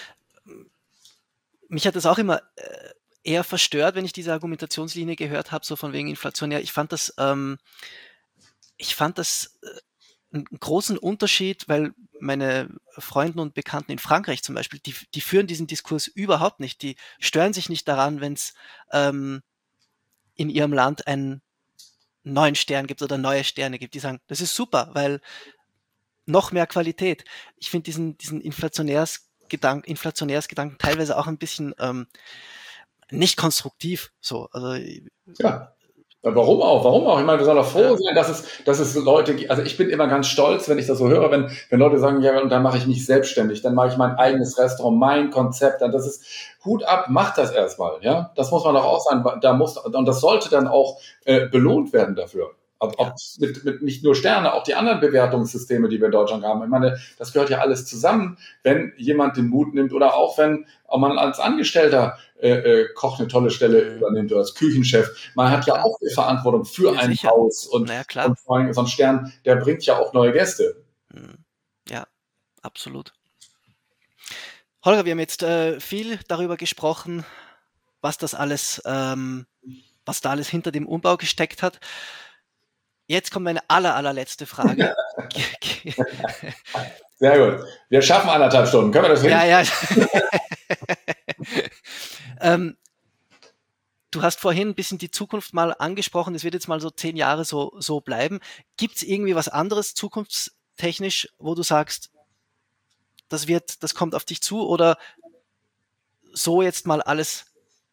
Mich hat das auch immer äh, eher verstört, wenn ich diese Argumentationslinie gehört habe, so von wegen inflationär. Ich fand das, ähm, Ich fand das einen großen Unterschied, weil meine Freunde und Bekannten in Frankreich zum Beispiel, die, die führen diesen Diskurs überhaupt nicht. Die stören sich nicht daran, wenn es ähm, in ihrem Land einen neuen Stern gibt oder neue Sterne gibt. Die sagen, das ist super, weil noch mehr Qualität. Ich finde diesen, diesen Inflationärsgedanken, Inflationärsgedanken teilweise auch ein bisschen ähm, nicht konstruktiv. So, also ja. Warum auch? Warum auch? Ich meine, wir sollen doch froh sein, dass es, dass es Leute gibt. Also ich bin immer ganz stolz, wenn ich das so höre, wenn, wenn Leute sagen, ja, und dann mache ich mich selbstständig, dann mache ich mein eigenes Restaurant, mein Konzept, dann das ist Hut ab, macht das erstmal, ja. Das muss man doch auch sagen, da muss, und das sollte dann auch äh, belohnt werden dafür. Ob, ob mit, mit nicht nur Sterne, auch die anderen Bewertungssysteme, die wir in Deutschland haben. Ich meine, das gehört ja alles zusammen, wenn jemand den Mut nimmt, oder auch wenn auch man als Angestellter äh, äh, Koch eine tolle Stelle mhm. übernimmt oder als Küchenchef. Man hat ja, ja auch die Verantwortung für ja, ein sicher. Haus und, naja, klar. und vor allem so ein Stern, der bringt ja auch neue Gäste. Ja, absolut. Holger, wir haben jetzt äh, viel darüber gesprochen, was das alles, ähm, was da alles hinter dem Umbau gesteckt hat. Jetzt kommt meine aller, allerletzte Frage. Sehr gut. Wir schaffen anderthalb Stunden. Können wir das hin? Ja, ja. ähm, du hast vorhin ein bisschen die Zukunft mal angesprochen. Es wird jetzt mal so zehn Jahre so, so bleiben. Gibt es irgendwie was anderes zukunftstechnisch, wo du sagst, das wird, das kommt auf dich zu, oder so jetzt mal alles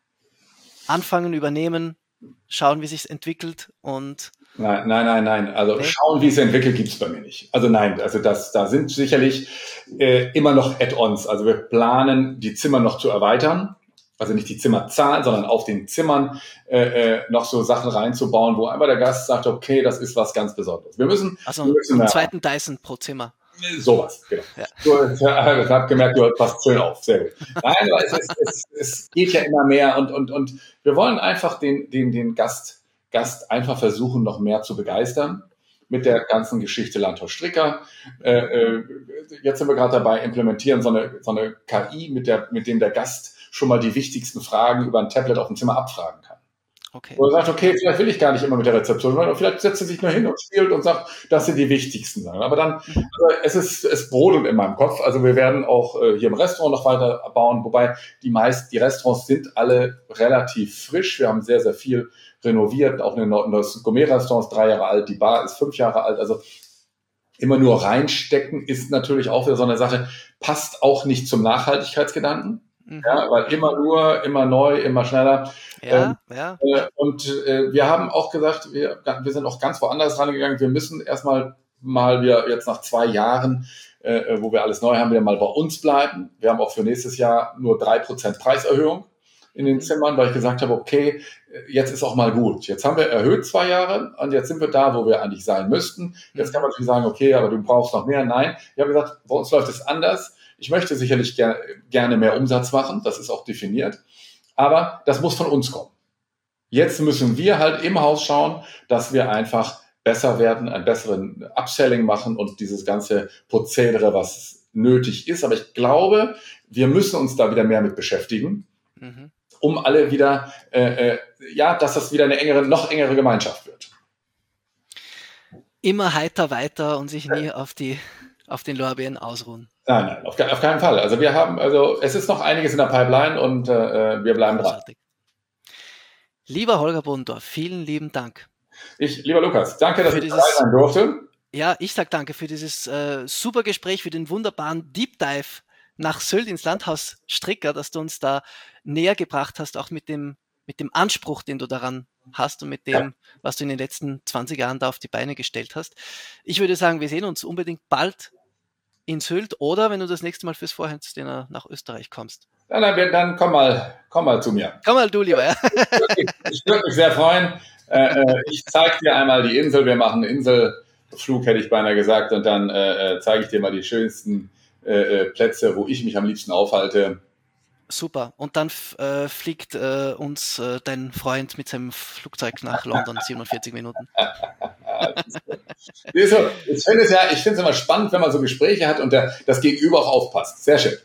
anfangen, übernehmen, schauen, wie sich's entwickelt und Nein, nein, nein, nein. Also okay. Schauen, wie es entwickelt, gibt's bei mir nicht. Also nein, also das, da sind sicherlich äh, immer noch Add-ons. Also wir planen, die Zimmer noch zu erweitern. Also nicht die Zimmerzahl, sondern auf den Zimmern äh, äh, noch so Sachen reinzubauen, wo einmal der Gast sagt, okay, das ist was ganz Besonderes. Wir müssen, also wir müssen einen zweiten Dyson pro Zimmer. Sowas, genau. Ja. Du, ich habe gemerkt, du passt schön auf. Sehr gut. Nein, aber es, es, es, es geht ja immer mehr, und, und, und wir wollen einfach den, den, den Gast Gast einfach versuchen, noch mehr zu begeistern mit der ganzen Geschichte Landhaus Stricker. Äh, äh, jetzt sind wir gerade dabei, implementieren so eine, so eine K I, mit der, mit dem der Gast schon mal die wichtigsten Fragen über ein Tablet auf dem Zimmer abfragen kann. Okay. Wo er sagt, okay, vielleicht will ich gar nicht immer mit der Rezeption, sondern vielleicht setzt er sich nur hin und spielt und sagt, das sind die wichtigsten Sachen. Aber dann, also es ist, es brodelt in meinem Kopf. Also wir werden auch äh, hier im Restaurant noch weiter bauen, wobei die meisten, die Restaurants sind alle relativ frisch. Wir haben sehr, sehr viel renoviert, auch ein neues Gourmet-Restaurant ist drei Jahre alt, die Bar ist fünf Jahre alt, also immer nur reinstecken ist natürlich auch wieder so eine Sache, passt auch nicht zum Nachhaltigkeitsgedanken, mhm. ja, weil immer nur, immer neu, immer schneller. Ja, ähm, ja. Äh, und äh, wir haben auch gesagt, wir, wir sind auch ganz woanders rangegangen, wir müssen erstmal mal wir jetzt nach zwei Jahren, äh, wo wir alles neu haben, wieder mal bei uns bleiben. Wir haben auch für nächstes Jahr nur drei Prozent Preiserhöhung in den Zimmern, weil ich gesagt habe, okay, jetzt ist auch mal gut. Jetzt haben wir erhöht zwei Jahre und jetzt sind wir da, wo wir eigentlich sein müssten. Jetzt kann man natürlich sagen, okay, aber du brauchst noch mehr. Nein, ich habe gesagt, bei uns läuft es anders. Ich möchte sicherlich ger- gerne mehr Umsatz machen, das ist auch definiert, aber das muss von uns kommen. Jetzt müssen wir halt im Haus schauen, dass wir einfach besser werden, einen besseren Upselling machen und dieses ganze Prozedere, was nötig ist. Aber ich glaube, wir müssen uns da wieder mehr mit beschäftigen. Mhm. Um alle wieder, äh, äh, ja, dass das wieder eine engere, noch engere Gemeinschaft wird. Immer heiter weiter und sich nie auf die, auf den Lorbeeren ausruhen. Nein, nein, auf, auf keinen Fall. Also wir haben, also es ist noch einiges in der Pipeline und äh, wir bleiben dran. Lieber Holger Bodendorf, vielen lieben Dank. Ich, lieber Lukas, danke, dass für ich dieses, dabei sein durfte. Ja, ich sag danke für dieses äh, super Gespräch, für den wunderbaren Deep Dive nach Sylt ins Landhaus Stricker, dass du uns da näher gebracht hast, auch mit dem, mit dem Anspruch, den du daran hast und mit dem, ja. was du in den letzten zwanzig Jahren da auf die Beine gestellt hast. Ich würde sagen, wir sehen uns unbedingt bald in Sylt oder wenn du das nächste Mal fürs Vorhandsdinner nach Österreich kommst. Ja, dann, dann komm mal, komm mal zu mir. Komm mal du lieber, ja. Ich würde mich sehr freuen. Äh, ich zeige dir einmal die Insel. Wir machen einen Inselflug, hätte ich beinahe gesagt. Und dann äh, zeige ich dir mal die schönsten äh, Plätze, wo ich mich am liebsten aufhalte. Super. Und dann äh, fliegt äh, uns äh, dein Freund mit seinem Flugzeug nach London, siebenundvierzig Minuten. Ich finde es ja, ich finde es immer spannend, wenn man so Gespräche hat und der, das Gegenüber auch aufpasst. Sehr schön.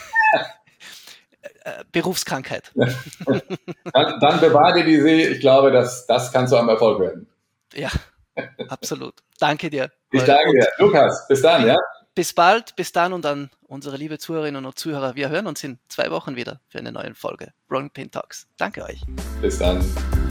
Berufskrankheit. dann, dann bewahr dir die See. Ich glaube, dass das kann zu einem Erfolg werden. Ja, absolut. Danke dir. Ich danke dir. Lukas, bis dann, ja? Bis bald, bis dann und an unsere liebe Zuhörerinnen und Zuhörer. Wir hören uns in zwei Wochen wieder für eine neue Folge Rolling Pin Talks. Danke euch. Bis dann.